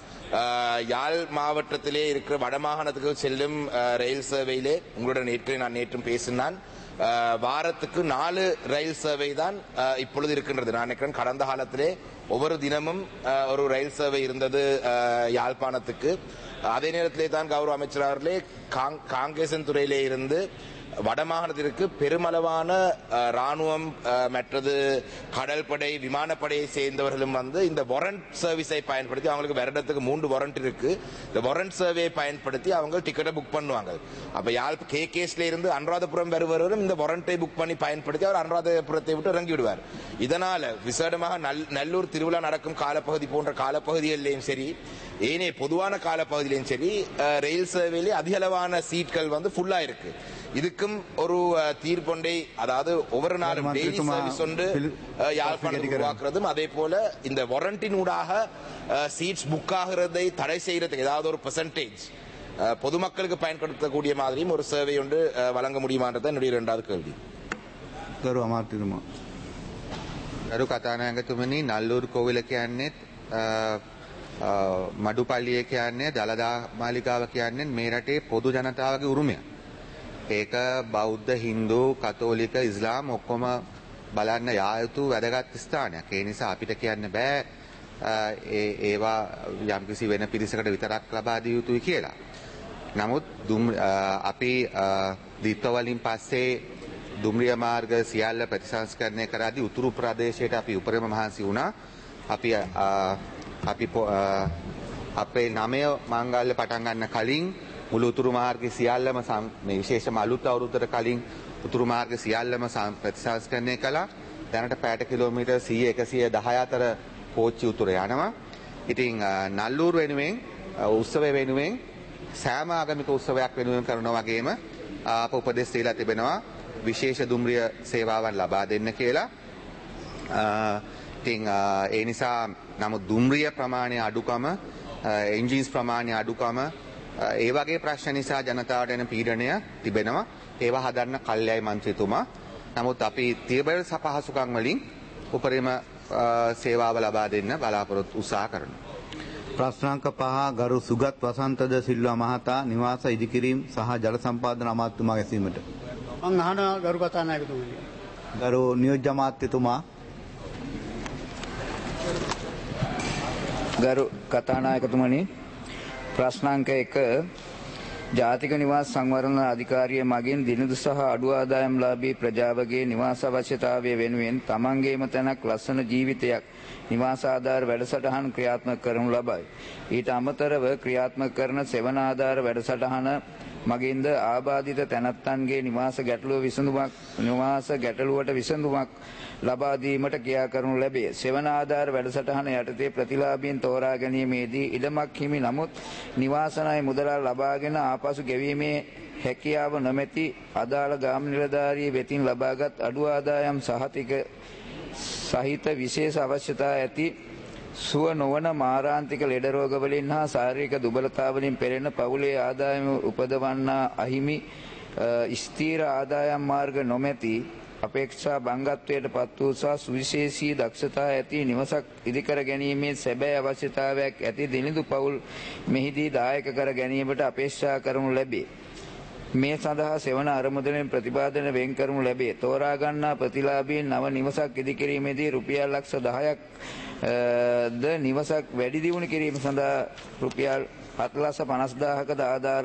யாழ் மாவட்டத்திலே இருக்கிற வடமாகாணத்துக்கு செல்லும் ரயில் சேவையிலே உங்களுடன் நான் நேற்றும் பேசினான். வாரத்துக்கு 4 ரயில் சேவை தான் இப்பொழுது இருக்கின்றது. நான் நினைக்கிறேன் கடந்த காலத்திலே ஒவ்வொரு தினமும் ஒரு ரயில் சேவை இருந்தது யாழ்ப்பாணத்துக்கு. அதே நேரத்திலே தான் கௌரவ அமைச்சர் அவர்களே காங்கேசன் துறையிலே இருந்து வடமாகாணத்திற்கு பெருமளவான ராணுவம் மற்றது கடற்படை விமானப்படையை சேர்ந்தவர்களும் வந்து இந்த வாரண்ட் சர்வீஸை பயன்படுத்தி அவங்களுக்கு வருடத்துக்கு 3 வாரண்ட் இருக்கு. இந்த வாரண்ட் சர்வேயை பயன்படுத்தி அவங்க டிக்கெட்டை புக் பண்ணுவாங்க. அப்ப யாழ் கேஸ்ல இருந்து அனுராதபுரம் வருவரும் இந்த வாரண்டை புக் பண்ணி பயன்படுத்தி அவர் அனுராதபுரத்தை விட்டு இறங்கி விடுவார். இதனால விசேடமாக நல்லூர் திருவிழா நடக்கும் காலப்பகுதி போன்ற காலப்பகுதிகளிலேயும் சரி ஏனே பொதுவான காலப்பகுதியிலையும் சரி ரயில் சேவையிலே அதிகளவான சீட்கள் வந்து ஃபுல்லா இருக்கு. இதுக்கும் ஒரு தீர்ப்பொண்டை அதாவது ஒவ்வொரு நாளும் டெய்லி சர்வீஸ் ஒன்று யாழ்ப்பாணத்தில் உருவாக்குறதும் அதே போல இந்த வாரண்டின் ஊடாக சீட்ஸ் புக் ஆகிறதை தடை செய்யறதுக்கு ஏதாவது ஒரு பெர்சன்டேஜ் பொதுமக்களுக்கு பயன்படுத்தக்கூடிய மாதிரியும் ஒரு சேவை ஒன்று வழங்க முடியுமான்றது என்னுடைய இரண்டாவது கேள்வி. ගරු අමාත්‍යතුමා. ගරු කතානායකතුමනි නල්ලූර් කෝවිල කියන්නේ මඩුපල්ලිය කියන්නේ දලදා මාලිගාව කියන්නේ මේ රටේ පොදු ජනතාවගේ උරුමයක්. ඒක බෞද්ධ හින්දු කතෝලික ඉස්ලාම් ඔක්කොම බලන්න යා යුතු වැදගත් ස්ථානයක්. ඒ නිසා අපිට කියන්න බෑ ඒවා යම්කිසි වෙන පිරිසකට විතරක් ලබා දිය යුතුයි කියලා. නමුත් අපි දීත්ව වලින් පස්සේ දුම්රිය මාර්ග සියල්ල ප්‍රතිසංස්කරණය කරද්දී උතුරු ප්‍රදේශයට අපි උපරිම මහන්සි වුණා. අපි අපේ 9 මංගල්‍ය පටන් ගන්න කලින් මුළු උතුරු මාර්ගයේ සියල්ලම මේ විශේෂම අලුත් අවුරුද්දට කලින් උතුරු මාර්ග සියල්ලම ප්‍රතිසංස්කරණය කළා. දැනට පැයට කිලෝමීටර් 100-110 අතර කෝච්චි උතුර යනවා. ඉතින් නල්ලූර් වෙනුවෙන් උත්සවය වෙනුවෙන් සෑම ආගමික උත්සවයක් වෙනුවෙන් කරනවා වගේම අප උපදෙස් දීලා තිබෙනවා විශේෂ දුම්රිය සේවාවන් ලබා දෙන්න කියලා. ඉතින් ඒ නිසා නමුත් දුම්රිය ප්‍රමාණය අඩුකම එන්ජින්ස් ප්‍රමාණය අඩුකම ඒ වගේ ප්‍රශ්න නිසා ජනතාවට එන පීඩනය තිබෙනවා. ඒවා හදන්න කල්යයි මන්ත්‍රීතුමා. නමුත් අපි තියබර සපහසුකම් වලින් උපරිම සේවාව ලබා දෙන්න බලාපොරොත්තු උත්සාහ කරනවා. ප්‍රශ්නාංක 5 ගරු සුගත් වසන්තද සිල්වා මහතා නිවාස ඉදිකිරීම සහ ජල සම්පාදන අමාත්‍යතුමා ගැසීමට. මම අහනවා ගරු කතානායකතුමනි. ගරු නියෝජ්‍ය අමාත්‍යතුමා. ගරු කතානායකතුමනි ප්‍රශ්නාංක 1 ජාතික නිවාස සංවර්ධන අධිකාරිය මගින් දිනදු සහ අඩු ආදායම්ලාභී ප්‍රජාවගේ නිවාස අවශ්‍යතාවය වෙනුවෙන් තමන්ගේම තැනක් ලස්සන ජීවිතයක් නිවාස ආධාර වැඩසටහන් ක්‍රියාත්මක කරනු ලබයි. ඊට අමතරව ක්‍රියාත්මක කරන සෙවන ආධාර වැඩසටහන මගින්ද ආබාධිත තැනැත්තන්ගේ නිවාස ගැටලුවට විසඳුමක් ලබා දීමට ක්‍රියා කරනු ලැබේ. සෙවන ආධාර වැඩසටහන යටතේ ප්‍රතිලාභීන් තෝරා ගැනීමේදී ඉඩමක් හිමි නමුත් නිවාස ණය මුදල් ලබාගෙන ආපසු ගෙවීමේ හැකියාව නොමැති අදාළ ගාම නිලධාරිය වෙතින් ලබාගත් අඩු ආදායම් සහතික සහිත විශේෂ අවශ්‍යතා ඇති සුව නොවන මාරාන්තික ලෙඩ රෝග වලින් හා ශාරීරික දුබලතා වලින් පෙළෙන පවුලේ ආදායම උපදවන්නා අහිමි ස්ථීර ආදායම් මාර්ග නොමැති අපේක්ෂා බංගත්වයට පත් වූ සහ සුවිශේෂී දක්ෂතා ඇති නිවසක් ඉදිකර ගැනීමේ සැබෑ අවශ්‍යතාවයක් ඇති දිනිඳු පවුල් මෙහිදී දායක කර ගැනීමට අපේක්ෂා කරනු ලැබේ. මේ සඳහා සෙවන අරමුදලෙන් ප්‍රතිපාදන වෙන් කරනු ලැබේ. තෝරා ගන්නා ප්‍රතිලාභීන් නව නිවසක් ඉදිකිරීමේදී රුපියල් ලක්ෂ 10ක් ද නිවසක් වැඩි දියුණු කිරීම සඳහා රුපියල් 7,50,000ක ආධාර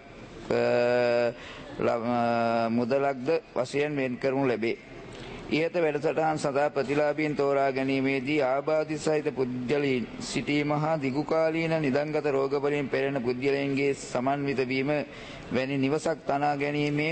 මුදලක්ද වශයෙන් වෙන් කරනු ලැබේ. ඉහත වැඩසටහන් සඳහා ප්‍රතිලාභීන් තෝරා ගැනීමේදී ආබාධිත සහිත පුද්ගලයන් සිටීම හා දිගුකාලීන නිදන්ගත රෝග වලින් පෙළෙන පුද්ගලයන්ගේ සමන්විත වීම වැනි නිවසක් තනා ගැනීමේ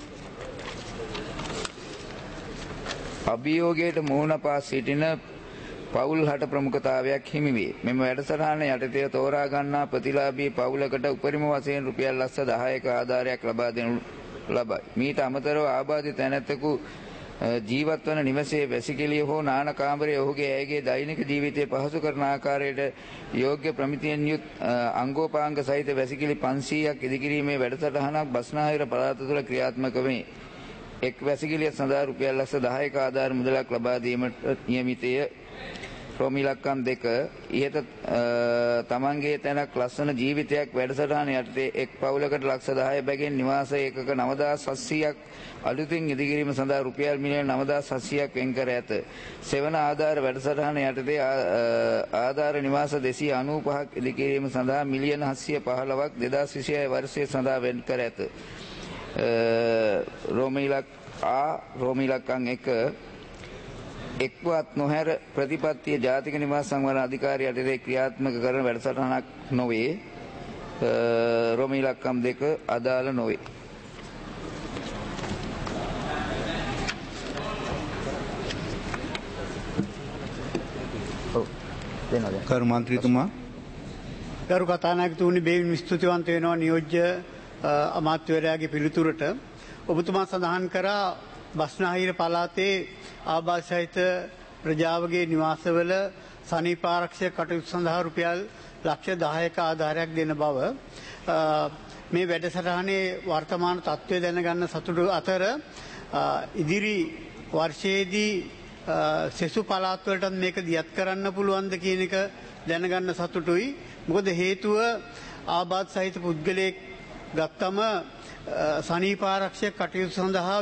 අභියෝගයට මුහුණ පා සිටින පවුල් හට ප්‍රමුඛතාවයක් හිමි වේ. මෙම වැඩසටහන යටතේ තෝරා ගන්නා ප්‍රතිලාභී පවුලකට උපරිම වශයෙන් රුපියල් ලක්ෂ 10ක ආධාරයක් ලබා දෙනු ලබයි. මීට අමතරව ආබාධිත තැනැත්තෙකු ජීවත් වන නිවසේ වැසිකිළිය හෝ නාන කාමරය ඔහුගේ ඇයගේ දෛනික ජීවිතය පහසු කරන ආකාරයට යෝග්‍ය ප්‍රමිතියෙන් යුත් අංගෝපාංග සහිත වැසිකිළි 500ක් ඉදිකිරීමේ වැඩසටහනක් බස්නාහිර පළාත තුළ ක්‍රියාත්මක වේ. එක් වැසිකිළියක් සඳහා රුපියල් ලක්ෂ 10ක ආධාර මුදලක් ලබා දීමට නියමිතය. රෝමි ඉලක්කම් 2 ඉහත තමන්ගේ තැනක් ලස්සන ජීවිතයක් වැඩසටහන යටතේ එක් පවුලකට ලක්ෂ 10 බැගින් නිවාස ඒකක 9700ක් අලුතින් ඉදිකිරීම සඳහා රුපියල් මිලියන 9700ක් වෙන් කර ඇත. සෙවන ආධාර වැඩසටහන යටතේ ආධාර නිවාස 295ක් ඉදිකිරීම සඳහා මිලියන 715ක් 2026 වර්ෂයේ සඳහා වෙන් කර ඇත. රෝමි ඉලක්කම් 1 එක්වත් නොහැර ප්‍රතිපත්තිය ජාතික නිවාස සංවර්ධන අධිකාරිය යටතේ ක්‍රියාත්මක කරන වැඩසටහනක් නොවේ. රෝමි ඉලක්කම් 2 අදාළ නොවේ. කරු මන්ත්‍රීතුමා ගරු කතානායකතුමනි බෙහෙවින් ස්තුතිවන්ත වෙනවා නියෝජ්‍ය අමාත්‍යවරයාගේ පිළිතුරට. ඔබතුමා සඳහන් කරා බස්නාහිර පළාතේ ආබාධ සහිත ප්‍රජාවගේ නිවාසවල සනීප ආරක්ෂක කටයුතු සඳහා රුපියල් ලක්ෂ 10ක ආධාරයක් දෙන බව. මේ වැඩසටහනේ වර්තමාන තත්ත්වය දැනගන්න සතුටු අතර ඉදිරි වර්ෂයේදී සෙසු පළාත් වලටත් මේක දියත් කරන්න පුළුවන්ද කියන එක දැනගන්න සතුටුයි. මොකද හේතුව ආබාධ සහිත පුද්ගලයෙක් ගත්තම සනීප ආරක්ෂක කටයුතු සඳහා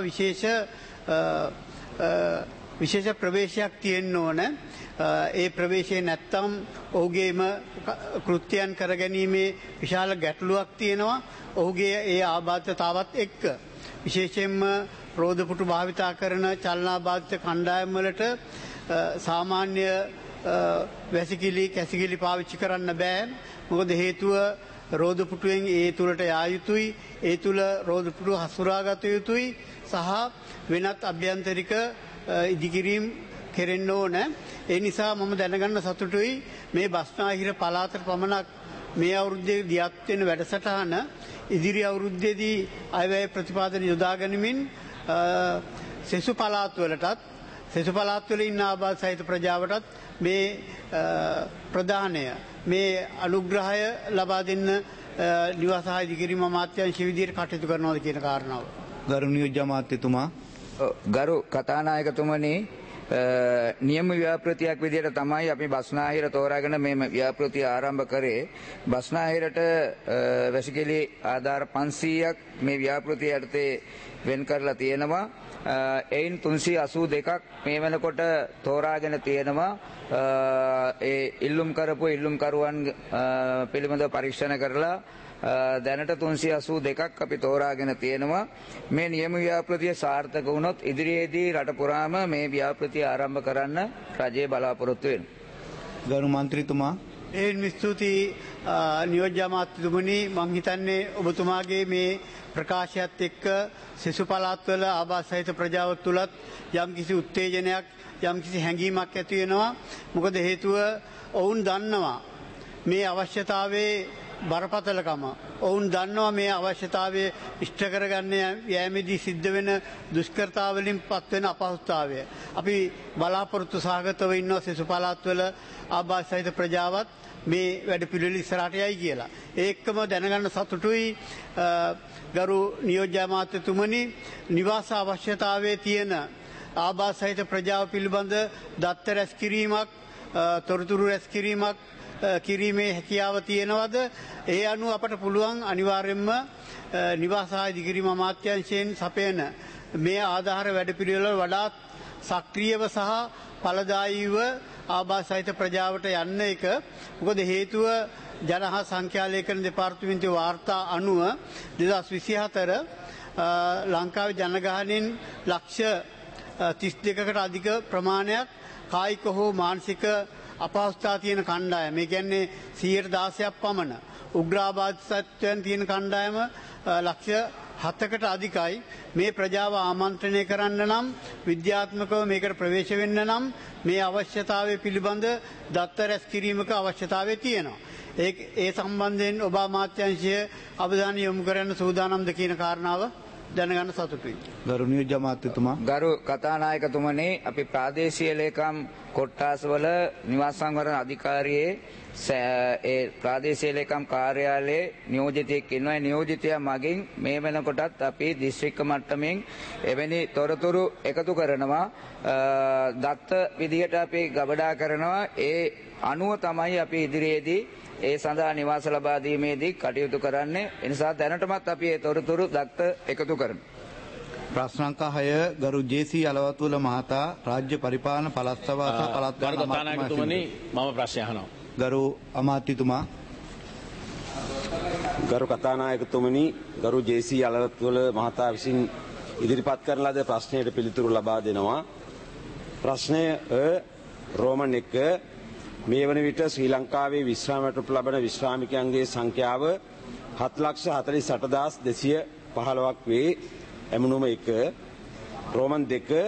විශේෂ ප්‍රවේශයක් තියෙන්න ඕන. ඒ ප්‍රවේශය නැත්තම් ඔහුගේම කෘත්‍යයන් කරගැනීමේ විශාල ගැටලුවක් තියෙනවා. ඔහුගේ ඒ ආබාධතාවත් එක්ක විශේෂයෙන්ම රෝදපුටු භාවිතා කරන චලනාබාධිත කණ්ඩායම් වලට සාමාන්‍ය වැසිකිලි කැසිකිලි පාවිච්චි කරන්න බෑ. මොකද හේතුව රෝදපුටුවෙන් ඒ තුලට යා යුතුයි, ඒ තුල රෝදපුටු හසුරාගත යුතුයි සහ වෙනත් අභ්‍යන්තරික ඉදිකිරීම් කෙරෙන්න ඕන. ඒ නිසා මම දැනගන්න සතුටුයි මේ බස්නාහිර පළාතට පමණක් මේ අවුරුද්දේ දියත් වෙන වැඩසටහන ඉදිරි අවුරුද්දේදී අයවැය ප්‍රතිපාදන යොදා ගනිමින් සෙසු පළාත් වලටත් සෙසු පළාත් වල ඉන්න ආබාධ සහිත ප්‍රජාවටත් මේ ප්‍රදානය මේ අනුග්‍රහය ලබා දෙන්න නිවාස හා ඉදිකිරීම අමාත්‍යාංශ විදියට කටයුතු කරනවාද කියන කාරණාව. ගරු නියෝජ්‍ය අමාත්‍යතුමා ගරු කතානායකතුමනි නියම ව්‍යාපෘතියක් විදිහට තමයි අපි බස්නාහිර තෝරාගෙන මේ ව්‍යාපෘතිය ආරම්භ කරේ. බස්නාහිරට වැසිකිලි ආධාර 500ක් මේ ව්‍යාපෘතිය යටතේ වෙන් කරලා තියෙනවා. එයින් 382ක් මේ වෙනකොට තෝරාගෙන තියෙනවා. ඒ ඉල්ලුම් කරුවන් පිළිබඳව පරීක්ෂණ කරලා දැනට 382ක් අපි තෝරාගෙන තියෙනවා. මේ නියම ව්‍යාපෘතිය සාර්ථක වුණොත් ඉදිරියේදී රට පුරාම මේ ව්‍යාපෘතිය ආරම්භ කරන්න රජය බලාපොරොත්තු වෙනවා. ගරු මන්ත්‍රීතුමා ස්තුතියි නියෝජ්‍ය අමාත්‍යතුමනි මං හිතන්නේ ඔබතුමාගේ මේ ප්‍රකාශයත් එක්ක සිසු පළාත්වල ආවාස සහිත ප්‍රජාව තුලත් යම්කිසි උත්තේජනයක් යම්කිසි හැඟීමක් ඇති වෙනවා. මොකද හේතුව ඔවුන් දන්නවා මේ අවශ්‍යතාවයේ බරපතලකම. ඔවුන් දන්නවා මේ අවශ්‍යතාවය ඉෂ්ට කරගන්න යෑමේදී සිද්ධ වෙන දුෂ්කරතාවලින් පත්වෙන අපහසුතාවය. අපි බලාපොරොත්තු සහගතව ඉන්නවා සිසු පළාත්වල ආවාස සහිත ප්‍රජාවත් මේ වැඩ පිළිවෙල ඉස්සරහට යයි කියලා. ඒකම දැනගන්න සතුටුයි ගරු නියෝජ්‍ය අමාත්‍යතුමනි නිවාස අවශ්‍යතාවයේ තියෙන ආවාස සහිත ප්‍රජාව පිළිබඳ දත්ත රැස් කිරීමක් තොරතුරු රැස් කිරීමක් කිරීමේ හැකියාව තියෙනවද? ඒ අනුව අපට පුළුවන් අනිවාර්යයෙන්ම නිවාස ආය දිගිරීම අමාත්‍යාංශයෙන් සපයන මේ ආධාර වැඩපිළිවෙල වඩාත් සක්‍රියව සහ ඵලදායීව ආවාස සහිත ප්‍රජාවට යන්න එක. මොකද හේතුව ජනහා සංඛ්‍යාලේඛන දෙපාර්තමේන්තුවේ වාර්තා අනුව 2024 ලංකාවේ ජනගහනයෙන් ලක්ෂ 32කට අධික ප්‍රමාණයක් කායික හෝ මානසික අපහසුතා තියෙන කණ්ඩායම. මේ කියන්නේ 16% පමණ. උග්‍රාබාධිතයන් තියෙන කණ්ඩායම ලක්ෂ 7කට අධිකයි. මේ ප්‍රජාව ආමන්ත්‍රණය කරන්න නම් විද්‍යාත්මකව මේකට ප්‍රවේශ වෙන්න නම් මේ අවශ්‍යතාවය පිළිබඳ දත්ත රැස් කිරීමක අවශ්‍යතාවය තියෙනවා. ඒ සම්බන්ධයෙන් ඔබ අමාත්‍යාංශය අවධානය යොමු කරන්න සූදානම්ද කියන කාරණාව දැනගන්න සතුටුයි. ගරු නියෝජ්‍ය අමාත්‍යතුමා. ගරු කතානායකතුමනි අපි ප්‍රාදේශීය ලේකම් කොට්ටාසවල නිවාස සංවර්ධන අධිකාරියේ ඒ ප්‍රාදේශීය ලේකම් කාර්යාලයේ නියෝජිතයෙක් ඉන්නවා. ඒ නියෝජිතයා මගින් මේ වෙනකොටත් අපි දිස්ත්‍රික්ක මට්ටමින් එවැනි තොරතුරු එකතු කරනවා. දත්ත විදියට අපි ගබඩා කරනවා. ඒ අනුව තමයි අපි ඉදිරියේදී ඒ සඳහා නිවාස ලබා දීමේදී කටයුතු කරන්නේ. ඒ නිසා දැනටමත් අපි ඒ තොරතුරු දත්ත එකතු කරනවා. ප්‍රශ්න අංක 6 ගරු ජේ.සී. අලවත්වල මහතා රාජ්‍ය පරිපාලන පළාත් සභා සහ පළාත් ගරු කතානායකතුමනි මම ප්‍රශ්නය අහනවා. ගරු අමාත්‍යතුමා. ගරු කතානායකතුමනි ගරු ජේ.සී. අලවත්වල මහතා විසින් ඉදිරිපත් කරන ලද ප්‍රශ්නයට පිළිතුරු ලබා දෙනවා. ප්‍රශ්නය රෝමන් 1 මේ වන විට ශ්‍රී ලංකාවේ විශ්‍රාම වැටුප් ලබන විශ්‍රාමිකයන්ගේ සංඛ්‍යාව 7,48,215ක් වේ. එමුණුම 1 රෝමන් 2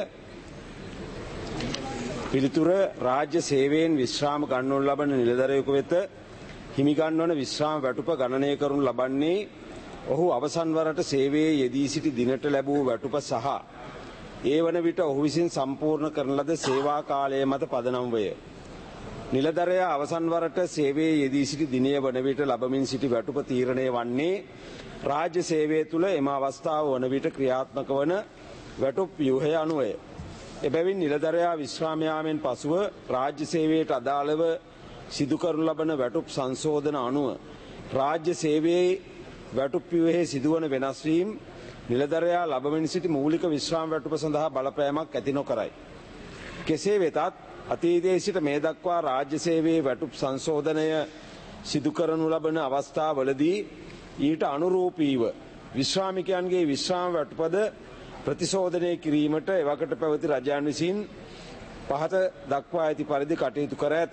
පිළිතුර රාජ්‍ය සේවයෙන් විශ්‍රාම ගන්නවනු ලබන නිලධරයෙකු වෙත හිමි ගන්වන විශ්‍රාම වැටුප ගණනය කරනු ලබන්නේ ඔහු අවසන් වරට සේවයේ යෙදී සිටි දිනට ලැබූ වැටුප සහ ඒ වන විට ඔහු විසින් සම්පූර්ණ කරන ලද සේවා කාලය මත පදනම් වේ. නිලධරයා අවසන් වරට සේවයේ යෙදී සිටි දිනය වන විට ලබමින් සිටි වැටුප තීරණය වන්නේ රාජ්‍ය සේවය තුළ එම අවස්ථාව වන විට ක්‍රියාත්මක වන වැටුප් ව්‍යුහය අනුවය. එබැවින් නිලධරයා විශ්‍රාම යාමෙන් පසුව රාජ්‍ය සේවයට අදාළව සිදු කරනු ලබන වැටුප් සංශෝධන අනුව රාජ්‍ය සේවයේ වැටුප් ව්‍යුහයේ සිදුවන වෙනස් වීම නිලධරයා ලබමින් සිටි මූලික විශ්‍රාම වැටුප සඳහා බලපෑමක් ඇති නොකරයි. කෙසේ වෙතත් අතීතයේ සිට මේ දක්වා රාජ්‍ය සේවයේ වැටුප් සංශෝධනය සිදු කරනු ලබන අවස්ථාවලදී ඊට අනුරූපීව විශ්‍රාමිකයන්ගේ විශ්‍රාම වැටුපද ප්‍රතිශෝධනය කිරීමට එවකට පැවති රජයන් විසින් පහත දක්වා ඇති පරිදි කටයුතු කර ඇත.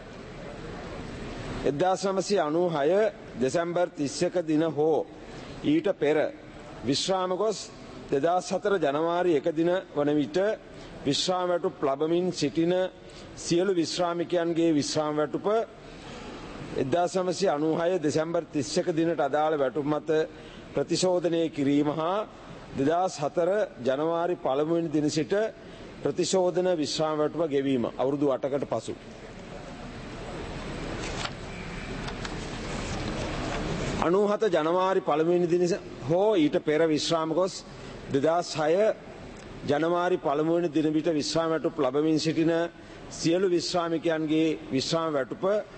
1996 දෙසැම්බර් 31 දින හෝ ඊට පෙර විශ්‍රාම ගොස් 2004 ජනවාරි 1 දින වන විට විශ්‍රාම වැටුප් ලබමින් සිටින සියලු විශ්‍රාමිකයන්ගේ විශ්‍රාම වැටුප 1996 දෙසැම්බර් 31 දිනට අදාළ වැටුප් මත ප්‍රතිශෝධනය කිරීම හා 2004 ජනවාරි 1 වෙනි දින සිට ප්‍රතිශෝධන විශ්‍රාම වැටුප ගෙවීම අවුරුදු 8කට පසු. අනූහත ජනවාරි 1 වෙනි දින හෝ ඊට පෙර විශ්‍රාම ගොස් 2006 ජනවාරි 1 වෙනි දින විට විශ්‍රාම වැටුප් ලබමින් සිටින සියලු විශ්‍රාමිකයන්ගේ විශ්‍රාම වැටුප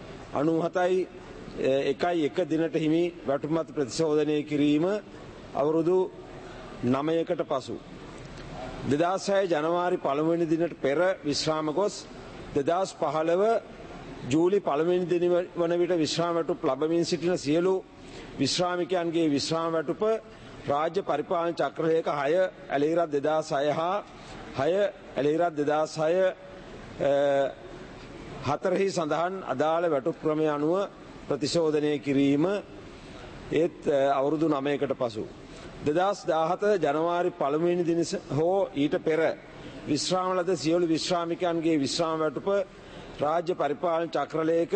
97.1 දිනට හිමි වැටුප් මත ප්‍රතිශෝධනය කිරීම අවුරුදු 9කට පසු 2006 ජනවාරි 1 වෙනි දිනට පෙර විශ්‍රාම ගොස් 2015 ජූලි 1 වෙනි දින වන විට විශ්‍රාම වැටුප් ලබමින් සිටින සියලු විශ්‍රාමිකයන්ගේ විශ්‍රාම වැටුප රාජ්‍ය පරිපාලන චක්‍රලේඛ 6 ඇලහිරත් 2006 හා 6 ඇලහිරත් 2006 4 සඳහන් අදාළ වැටුප් ක්‍රමය අනුව ප්‍රතිශෝධනය කිරීම ඒත් අවුරුදු 9කට පසු 2017 ජනවාරි 1 වෙනි දින හෝ ඊට පෙර විශ්‍රාම ලද සියලු විශ්‍රාමිකයන්ගේ විශ්‍රාම වැටුප රාජ්‍ය පරිපාලන චක්‍රලේඛ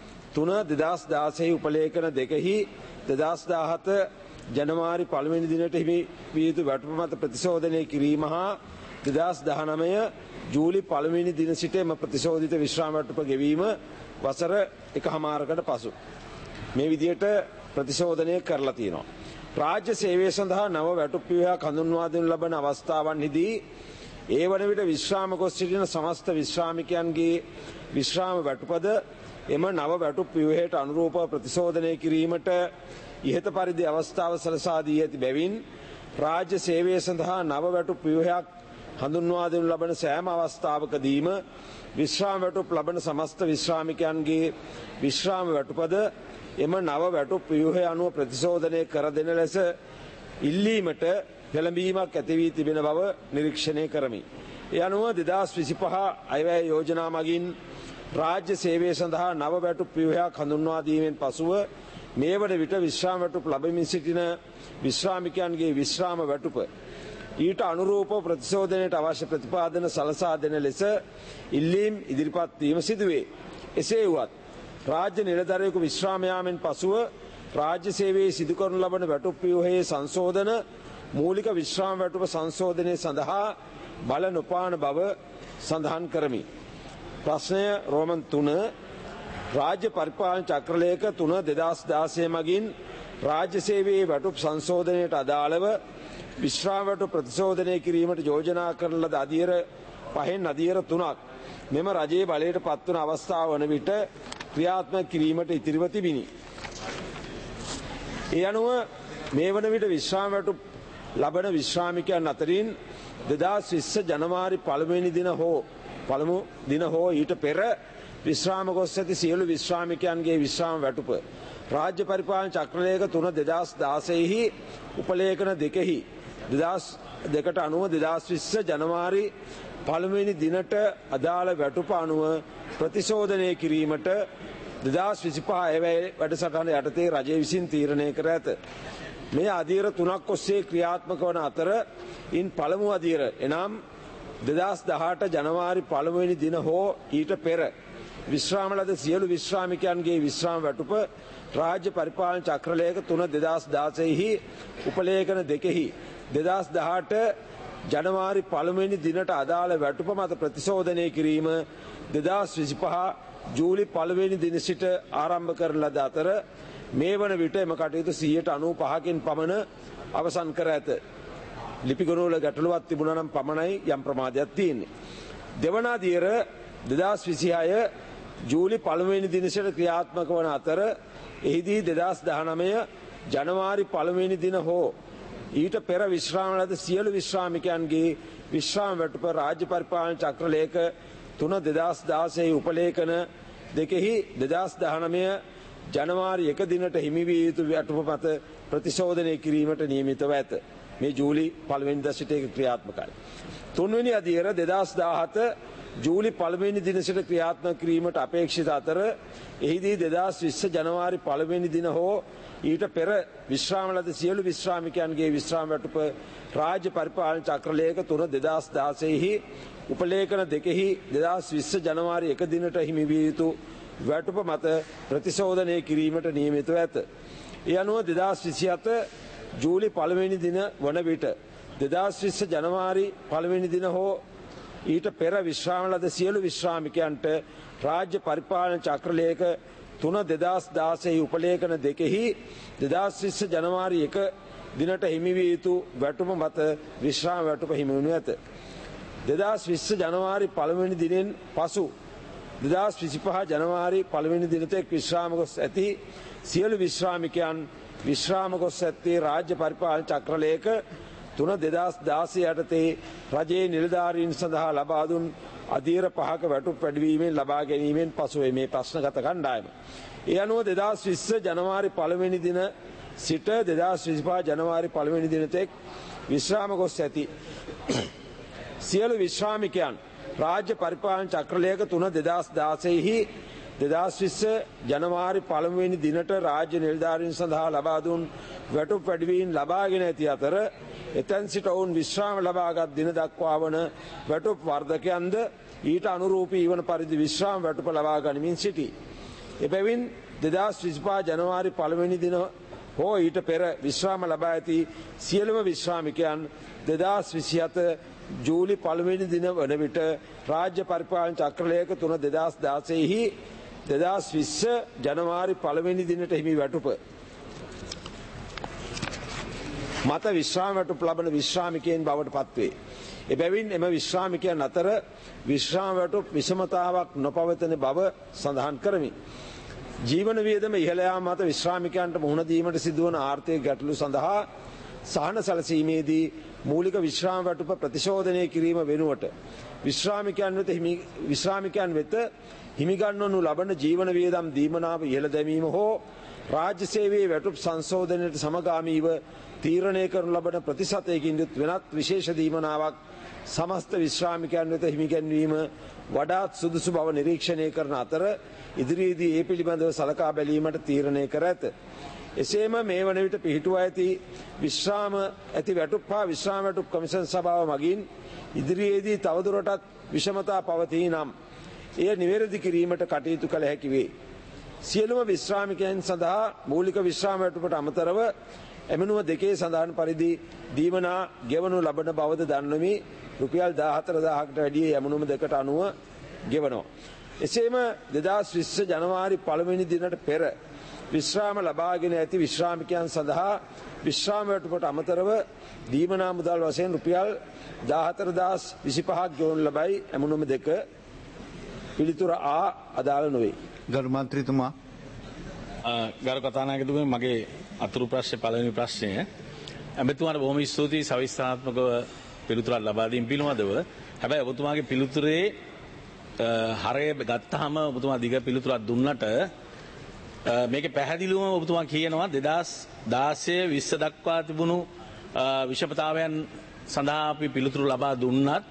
3/2016 උපලේඛන 2හි 2017 ජනවාරි 1 වෙනි දිනට හිමි විය යුතු වැටුප මත ප්‍රතිශෝධනය කිරීම හා 2019 ජූලි 1 වෙනි දින සිට එම ප්‍රතිශෝධිත විශ්‍රාම වැටුප ගෙවීම වසර 1.5කට පසු මේ විදියට ප්‍රතිශෝධනය කරලා තියෙනවා. රාජ්‍ය සේවය සඳහා නව වැටුප් විභාග හඳුන්වා දෙනු ලබන අවස්ථාවන්හිදී ඒ වන විට විශ්‍රාම ගොස් සිටින සමස්ත විශ්‍රාමිකයන්ගේ විශ්‍රාම වැටුපද එම නව වැටුප් ව්‍යුහයට අනුරූපව ප්‍රතිශෝධනය කිරීමට ඉහත පරිදි අවස්ථාව සලසා දී ඇති බැවින් රාජ්‍ය සේවය සඳහා නව වැටුප් ව්‍යුහයක් හඳුන්වා දෙනු ලබන සෑම අවස්ථාවකදීම විශ්‍රාම වැටුප් ලබන සමස්ත විශ්‍රාමිකයන්ගේ විශ්‍රාම වැටුපද එම නව වැටුප් ව්‍යුහය අනුව ප්‍රතිශෝධනය කර දෙන ලෙස ඉල්ලීමට පෙළඹීමක් ඇති වී තිබෙන බව නිරීක්ෂණය කරමි. ඒ අනුව 2025 අයවැය යෝජනා මගින් රාජ්‍ය සේවය සඳහා නව වැටුප් ව්‍යුහයක් හඳුන්වා දීමෙන් පසුව මේ වන විට විශ්‍රාම වැටුප් ලබමින් සිටින විශ්‍රාමිකයන්ගේ විශ්‍රාම වැටුප ඊට අනුරූපව ප්‍රතිශෝධනයට අවශ්‍ය ප්‍රතිපාදන සලසා දෙන ලෙස ඉල්ලීම් ඉදිරිපත් වීම සිදුවේ. එසේ වුවත් රාජ්‍ය නිලධරයෙකු විශ්‍රාම යාමෙන් පසුව රාජ්‍ය සේවයේ සිදු කරනු ලබන වැටුප් ව්‍යුහයේ සංශෝධන මූලික විශ්‍රාම වැටුප සංශෝධනය සඳහා බල නොපාන බව සඳහන් කරමි. ප්‍රශ්නය රෝමන් 3 රාජ්‍ය පරිපාලන චක්‍රලේඛ 3/2016 මගින් රාජ්‍ය සේවයේ වැටුප් සංශෝධනයට අදාළව විශ්‍රාම වැටුප් ප්‍රතිශෝධනය කිරීමට යෝජනා කරන ලද අධීර 5න් අධීර 3ක් මෙම රජයේ බලයට පත්වන අවස්ථාව වන විට ක්‍රියාත්මක කිරීමට ඉතිරිව තිබිණි. ඒ අනුව මේ වන විට විශ්‍රාම වැටුප් ලබන විශ්‍රාමිකයන් අතරින් 2020 ජනවාරි 1 වෙනි දින හෝ ඊට පෙර විශ්‍රාම ගොස් ඇති සියලු විශ්‍රාමිකයන්ගේ විශ්‍රාම වැටුප රාජ්‍ය පරිපාලන චක්‍රලේඛ 3/2016හි උපලේඛන 2හි 2002ට අනුව 2020 ජනවාරි 1 වෙනි දිනට අදාළ වැටුප අනුව ප්‍රතිශෝධනය කිරීමට 2025 අයවැය වැඩසටහන යටතේ රජය විසින් තීරණය කර ඇත. මේ අධීර 3ක් ඔස්සේ ක්‍රියාත්මක වන අතර ඉන් පළමු අධීර එනම් 2018 ජනවාරි 1 වෙනි දින හෝ ඊට පෙර විශ්‍රාම ලද සියලු විශ්‍රාමිකයන්ගේ විශ්‍රාම වැටුප රාජ්‍ය පරිපාලන චක්‍රලේඛ 3/2016හි උපලේඛන 2හි 2018 ජනවාරි 1 වෙනි දිනට අදාළ වැටුප මත ප්‍රතිශෝධනය කිරීම 2025 ජූලි 1 වෙනි දින සිට ආරම්භ කරන ලද අතර මේ වන විට එම කටයුතු 95%කින් පමණ අවසන් කර ඇත. ලිපිගොනුවල ගැටලුවක් තිබුණා නම් පමණයි යම් ප්‍රමාදයක් තියෙන්නේ. දෙවන අදියර 2026 ජූලි 1 වෙනි දින සිට ක්‍රියාත්මක වන අතර එහිදී 2019 ජනවාරි 1 වෙනි දින හෝ ඊට පෙර විශ්‍රාම ලද සියලු විශ්‍රාමිකයන්ගේ විශ්‍රාම වැටුප රාජ්‍ය පරිපාලන චක්‍රලේඛ 3/2016 උපලේඛන 2හි 2019 ජනවාරි 1 දිනට හිමි විය යුතු වැටුප මත ප්‍රතිශෝධනය කිරීමට නියමිතව ඇත. මේ ජූලි 1 වෙනිදා සිට ක්‍රියාත්මකයි. 3 වෙනි අදියර 2017 ජූලි 1 වෙනි දින සිට ක්‍රියාත්මක කිරීමට අපේක්ෂිත අතර එහිදී 2020 ජනවාරි 1 වෙනි දින හෝ ඊට පෙර විශ්‍රාම ලද සියලු විශ්‍රාමිකයන්ගේ විශ්‍රාම වැටුප රාජ්‍ය පරිපාලන චක්‍රලේඛ 3/2016හි උපලේඛන 2හි 2020 ජනවාරි 1 දිනට හිමි විය යුතු වැටුප මත ප්‍රතිශෝධනය කිරීමට නියමිතව ඇත. ඒ අනුව 2027 ජූලි 1 වෙනි දින වන විට 2020 ජනවාරි 1 වෙනි දින හෝ ඊට පෙර විශ්‍රාම ලද සියලු විශ්‍රාමිකයන්ට රාජ්‍ය පරිපාලන චක්‍රලේඛ 3/2016 උපලේඛන 2හි 2020 ජනවාරි 1 දිනට හිමි විය යුතු වැටුප මත විශ්‍රාම වැටුප හිමි වනු ඇත. 2020 ජනවාරි 1 වෙනි දිනෙන් පසු 2025 ජනවාරි 1 වෙනි දිනතෙක් විශ්‍රාම ගොස් ඇති සියලු විශ්‍රාමිකයන් විශ්‍රාම ගොස් ඇත්තේ රාජ්‍ය පරිපාලන චක්‍රලේඛ 3/2016 යටතේ රජයේ නිලධාරීන් සඳහා ලබා දුන් අධීර 5ක වැටුප් වැඩිවීමෙන් ලබා ගැනීමෙන් පසුව මේ ප්‍රශ්නගත කණ්ඩායම. ඒ අනුව 2020 ජනවාරි 1 වෙනි දින සිට 2025 ජනවාරි 1 වෙනි දිනතෙක් විශ්‍රාම ගොස් ඇති සියලු විශ්‍රාමිකයන් රාජ්‍ය පරිපාලන චක්‍රලේඛ 3/2016 2020 ජනවාරි 1 වෙනි දිනට රාජ්‍ය නිලධාරීන් සඳහා ලබා දුන් වැටුප් වැඩිවීම් ලබාගෙන ඇති අතර එතැන් සිට ඔවුන් විශ්‍රාම ලබාගත් දින දක්වා වන වැටුප් වර්ධකයන්ද ඊට අනුරූපී වන පරිදි විශ්‍රාම වැටුප ලබා ගනිමින් සිටී. එබැවින් 2025 ජනවාරි 1 වෙනි දින හෝ ඊට පෙර විශ්‍රාම ලබා ඇති සියලුම විශ්‍රාමිකයන් 2027 ජූලි 1 වෙනි දින වන විට රාජ්‍ය පරිපාලන චක්‍රලේඛ 3/2016 2020 ජනවාරි 1 වෙනි දිනට හිමි වැටුප මත විශ්‍රාම වැටුප් ලබන විශ්‍රාමිකයන් බවට පත්වේ. එබැවින් එම විශ්‍රාමිකයන් අතර විශ්‍රාම වැටුප් විෂමතාවක් නොපවතන බව සඳහන් කරමි. ජීවන වියදම ඉහළ යාම මත විශ්‍රාමිකයන්ට මුහුණ දීමට සිදුවන ආර්ථික ගැටලු සඳහා සහන සැලසීමේදී මූලික විශ්‍රාම වැටුප ප්‍රතිශෝධනය කිරීම වෙනුවට විශ්‍රාමිකයන් වෙත හිමිගන්වනු ලබන ජීවන වියදම් දීමනාව ඉහළ දැමීම හෝ රාජ්‍ය සේවයේ වැටුප් සංශෝධනයට සමගාමීව තීරණය කරනු ලබන ප්‍රතිශතයකින් යුත් වෙනත් විශේෂ දීමනාවක් සමස්ත විශ්‍රාමිකයන් වෙත හිමිගැන්වීම වඩාත් සුදුසු බව නිරීක්ෂණය කරන අතර ඉදිරියේදී ඒ පිළිබඳව සලකා බැලීමට තීරණය කර ඇත. එසේම මේ වන විට පිහිටුවා ඇති විශ්‍රාම ඇති වැටුප් හා විශ්‍රාම වැටුප් කමිෂන් සභාව මගින් ඉදිරියේදී තවදුරටත් විෂමතා පවතී නම් එය නිවැරදි කිරීමට කටයුතු කළ හැකි වේ. සියලුම විශ්‍රාමිකයන් සඳහා මූලික විශ්‍රාම වැටුපට අමතරව එමනුව දෙකේ සඳහන් පරිදි දීමනා ගෙවනු ලබන බවද දන්වමි. රුපියල් 14,000කට වැඩිය යමනුම දෙකට අනුව ගෙවනවා. එසේම 2020 ජනවාරි 1 වෙනි දිනට පෙර විශ්‍රාම ලබාගෙන ඇති විශ්‍රාමිකයන් සඳහා විශ්‍රාම වැටුපට අමතරව දීමනා මුදල් වශයෙන් රුපියල් 14,025ක් ගෙවනු ලබයි. එමනුම දෙක පිළිතුර ආ අදාළ නොවේ. ගරු මන්ත්‍රීතුමා ගරු කතානායකතුමනි මගේ අතුරු ප්‍රශ්නේ පළවෙනි ප්‍රශ්නය ඇමතුමාට බොහොම ස්තුතියි සවිස්තරාත්මකව පිළිතුරක් ලබා දීම පිළිබඳව. හැබැයි ඔබතුමාගේ පිළිතුරේ හරය ගත්තාම ඔබතුමා දිග පිළිතුරක් දුන්නට මේකේ පැහැදිලිවම ඔබතුමා කියනවා 2016 20 දක්වා තිබුණු විෂමතාවයන් සඳහා අපි පිළිතුරු ලබා දුන්නත්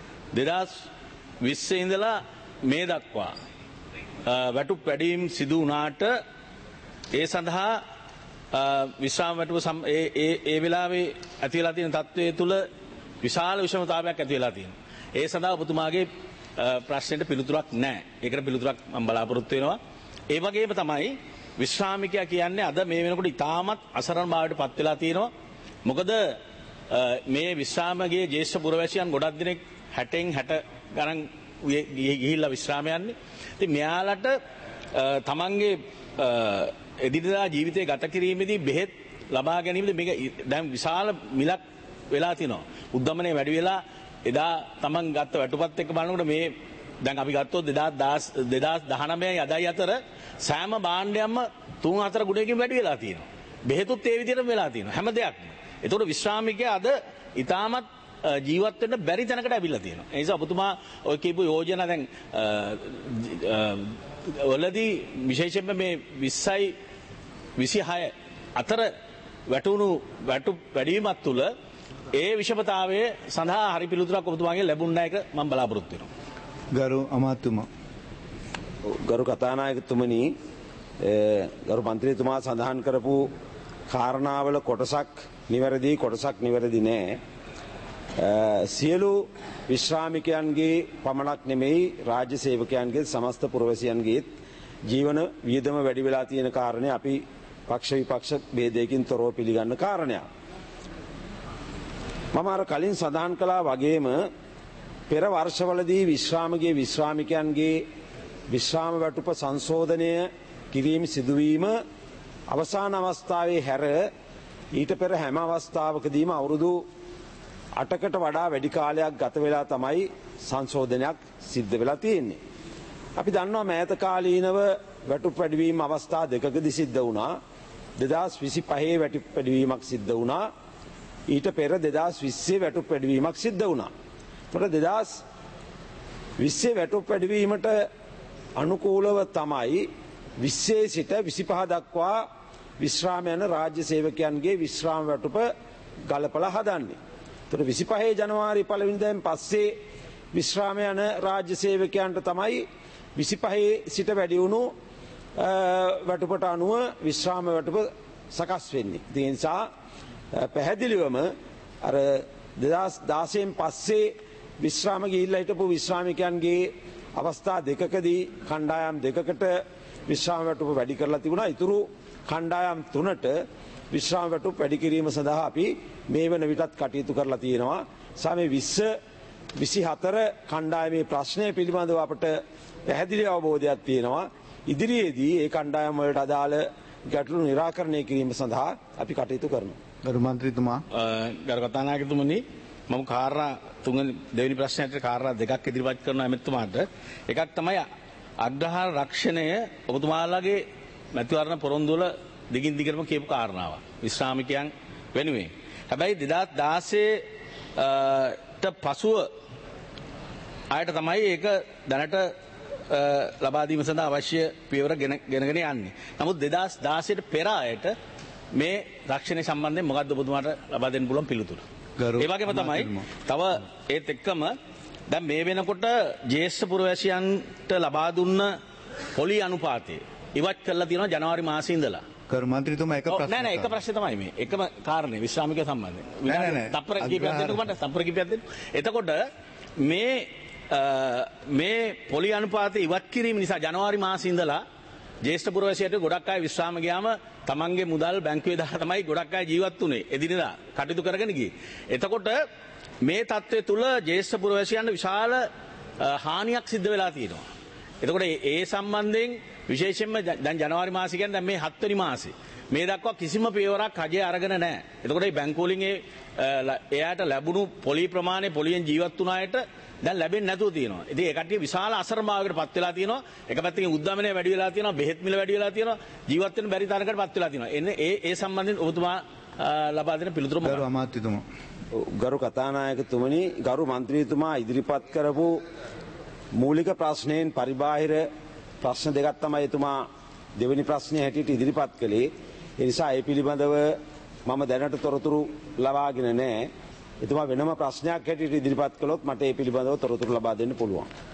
2020 ඉඳලා මේ දක්වා වැටුප් වැඩිවීම් සිදු වුණාට ඒ සඳහා විශ්‍රාම වැටුප ඒ වෙලාවේ ඇති වෙලා තියෙන තත්ත්වයේ තුල විශාල විෂමතාවයක් ඇති වෙලා තියෙනවා. ඒ සඳහා ඔබතුමාගේ ප්‍රශ්නෙට පිළිතුරක් නැහැ. ඒකට පිළිතුරක් මම බලාපොරොත්තු වෙනවා. ඒ වගේම තමයි විශ්‍රාමිකයා කියන්නේ අද මේ වෙනකොට ඉතාමත් අසරණ භාවයට පත් වෙලා තියෙනවා. මොකද මේ විශ්‍රාමයේ ජ්‍යෙෂ්ඨ පුරවැසියන් ගොඩක් දෙනෙක් 60න් 60 ගණන් ගිහිල්ලා විශ්‍රාම යන්නේ. ඉතින් මෙයාලට තමන්ගේ එදිනදා ජීවිතය ගත කිරීමේදී බෙහෙත් ලබා ගැනීමද මේක දැන් විශාල මිලක් වෙලා තිනවා. උද්දමනය වැඩි වෙලා එදා තමන් ගත්ත වැටුපත් එක්ක බලනකොට මේ දැන් අපි ගත්තොත් 2019 අදයි අතර සෑම භාණ්ඩයක්ම 3-4 ගුණයකින් වැඩි වෙලා තියෙනවා. බෙහෙතුත් ඒ විදිහටම වෙලා තියෙනවා හැම දෙයක්ම. ඒතකොට විශ්‍රාමිකයා අද ඉතාමත් ජීවත් වෙන්න බැරි තැනකට ඇවිල්ලා තියෙනවා. ඒ නිසා ඔබතුමා ඔය කියපු යෝජනා දැන් වලදී විශේෂයෙන්ම මේ 20යි 26 අතර වැටුප් වැඩිවීමක් තුළ ඒ විෂමතාවය සඳහා හරි පිළිතුරක් ඔබතුමාගෙන් ලැබුණ එක මම බලාපොරොත්තු වෙනවා. ගරු අමාත්‍යතුමා ගරු කතානායකතුමනි ගරු මන්ත්‍රීතුමා සඳහන් කරපු කාරණාවල කොටසක් නිවැරදි කොටසක් නිවැරදි නෑ. සියලු විශ්‍රාමිකයන්ගේ පමණක් නෙමෙයි රාජ්‍ය සේවකයන්ගේ සමස්ත පුරවැසියන්ගේ ජීවන වියදම වැඩි වෙලා තියෙන කාරණේ අපි පක්ෂ විපක්ෂ ભેදයකින් තොරව පිළිගන්න කාරණයක්. මම අර කලින් සඳහන් කළා වගේම පෙර වර්ෂවලදී විශ්‍රාමිකයන්ගේ විශ්‍රාම වැටුප සංශෝධනය කිරීම සිදුවීම අවසාන අවස්ථාවේ හැර ඊට පෙර හැම අවස්ථාවකදීම අවුරුදු 8කට වඩා වැඩි කාලයක් ගත වෙලා තමයි සංශෝධනයක් සිද්ධ වෙලා තියෙන්නේ. අපි දන්නවා මෑත කාලීනව වැටුප් වැඩිවීම අවස්ථා දෙකකදී සිද්ධ වුණා. 2025 වැටුප් වැඩිවීමක් සිද්ධ වුණා. ඊට පෙර 2020 වැටුප් වැඩිවීමක් සිද්ධ වුණා. ඒතකොට 2020 වැටුප් වැඩිවීමට අනුකූලව තමයි 20 සිට 25 දක්වා විශ්‍රාම යන රාජ්‍ය සේවකයන්ගේ විශ්‍රාම වැටුප ගලපලා හදන්නේ. ඒතකොට 25 ජනවාරි 1 වෙනිදාන් පස්සේ විශ්‍රාම යන රාජ්‍ය සේවකයන්ට තමයි 25 සිට වැඩි වුණු වැටුපට අනුව විශ්‍රාම වැටුප සකස් වෙන්නේ. ඒ නිසා පැහැදිලිවම අර 2016න් පස්සේ විශ්‍රාම ගිහිල්ලා හිටපු විශ්‍රාමිකයන්ගේ අවස්ථා දෙකකදී කණ්ඩායම් දෙකකට විශ්‍රාම වැටුප වැඩි කරලා තිබුණා. ඊතුරු කණ්ඩායම් 3ට විශ්‍රාම වැටුප වැඩි කිරීම සඳහා අපි මේ වන විටත් කටයුතු කරලා තියෙනවා. සමේ 24 කණ්ඩායමේ ප්‍රශ්නය පිළිබඳව අපට පැහැදිලි අවබෝධයක් තියෙනවා. ඉදිරියේදී ඒ කණ්ඩායම් වලට අදාළ ගැටලු निराකරණය කිරීම සඳහා අපි කටයුතු කරනවා. ගරු මන්ත්‍රීතුමා ගරු කතානායකතුමනි මම කාරණා දෙවෙනි ප්‍රශ්නයට කාරණා දෙකක් ඉදිරිපත් කරනවා එමෙතුමාට. එකක් තමයි අග්‍රහාර රක්ෂණය ඔබතුමාලාගේ මැතිවරණ පොරොන්දු වල දිගින් දිගටම කියපු කාරණාව. විශ්‍රාමිකයන් වෙනුවෙන්. හැබැයි 2016 ට පසුව ආයත තමයි ඒක දැනට ලබා දීම සඳහා අවශ්‍ය පියවර ගෙනගෙන යන්නේ. නමුත් 2016ට පෙර ආයත මේ රක්ෂණය සම්බන්ධයෙන් මොකක්ද ඔබතුමාට ලබා දෙන්න පුළුවන් පිළිතුර? ඒ වගේම තමයි තව ඒත් එක්කම දැන් මේ වෙනකොට ජ්‍යෙෂ්ඨ පුරවැසියන්ට ලබා දුන්න පොලි අනුපාතය ඉවත් කරලා තියෙනවා ජනවාරි මාසයේ ඉඳලා. ගරු මන්ත්‍රීතුමා එක ප්‍රශ්නයක්. නෑ එක ප්‍රශ්නේ තමයි මේ. එකම කාරණේ විශ්‍රාමිකය සම්බන්ධයෙන්. තප්පර කීපයක් දෙන්නකෝ මට තප්පර කීපයක් දෙන්න. එතකොට මේ පොලි අනුපාතය ඉවත් කිරීම නිසා ජනවාරි මාසයේ ඉඳලා ජ්‍යෙෂ්ඨ පුරවැසියට ගොඩක් අය විශ්‍රාම ගියාම තමන්ගේ මුදල් බැංකුවේ දාලා තමයි ගොඩක් අය ජීවත් වුනේ. එදිනෙදා කටයුතු කරගෙන ගියේ. එතකොට මේ තත්ත්වය තුල ජ්‍යෙෂ්ඨ පුරවැසියන්ට විශාල හානියක් සිද්ධ වෙලා තියෙනවා. එතකොට ඒ සම්බන්ධයෙන් විශේෂයෙන්ම දැන් ජනවාරි මාසෙ කියන්නේ දැන් මේ 7 වෙනි මාසේ මේ දක්වා කිසිම පියවරක් රජය අරගෙන නැහැ. එතකොට මේ බැංකු වලින් එයාට ලැබුණු පොලි ප්‍රමාණය පොලියෙන් ජීවත් වුණ අයට දැන් ලැබෙන්නේ නැතුව තියෙනවා. ඉතින් ඒ කට්ටිය විශාල අසරණභාවයකට පත් වෙලා තියෙනවා. එක පැත්තකින් උද්දමනය වැඩි වෙලා තියෙනවා, බෙහෙත් මිල වැඩි වෙලා තියෙනවා, ජීවත් වෙන්න බැරි තරකට පත් වෙලා තියෙනවා. එන්නේ ඒ සම්බන්ධයෙන් ඔබතුමා ලබා දෙන පිළිතුර මොකක්ද? ගරු අමාත්‍යතුමා. ගරු කතානායකතුමනි, ගරු මන්ත්‍රීතුමා ඉදිරිපත් කරපු මූලික ප්‍රශ්නයෙන් පරිබාහිර ප්‍රශ්න දෙකක් තමයි එතුමා දෙවෙනි ප්‍රශ්නය හැටියට ඉදිරිපත් කළේ. ඒ නිසා ඒ පිළිබඳව මම දැනට තොරතුරු ලබාගෙන නැහැ. එතුමා වෙනම ප්‍රශ්නයක් හැටියට ඉදිරිපත් කළොත් මට ඒ පිළිබඳව තොරතුරු ලබා දෙන්න පුළුවන්.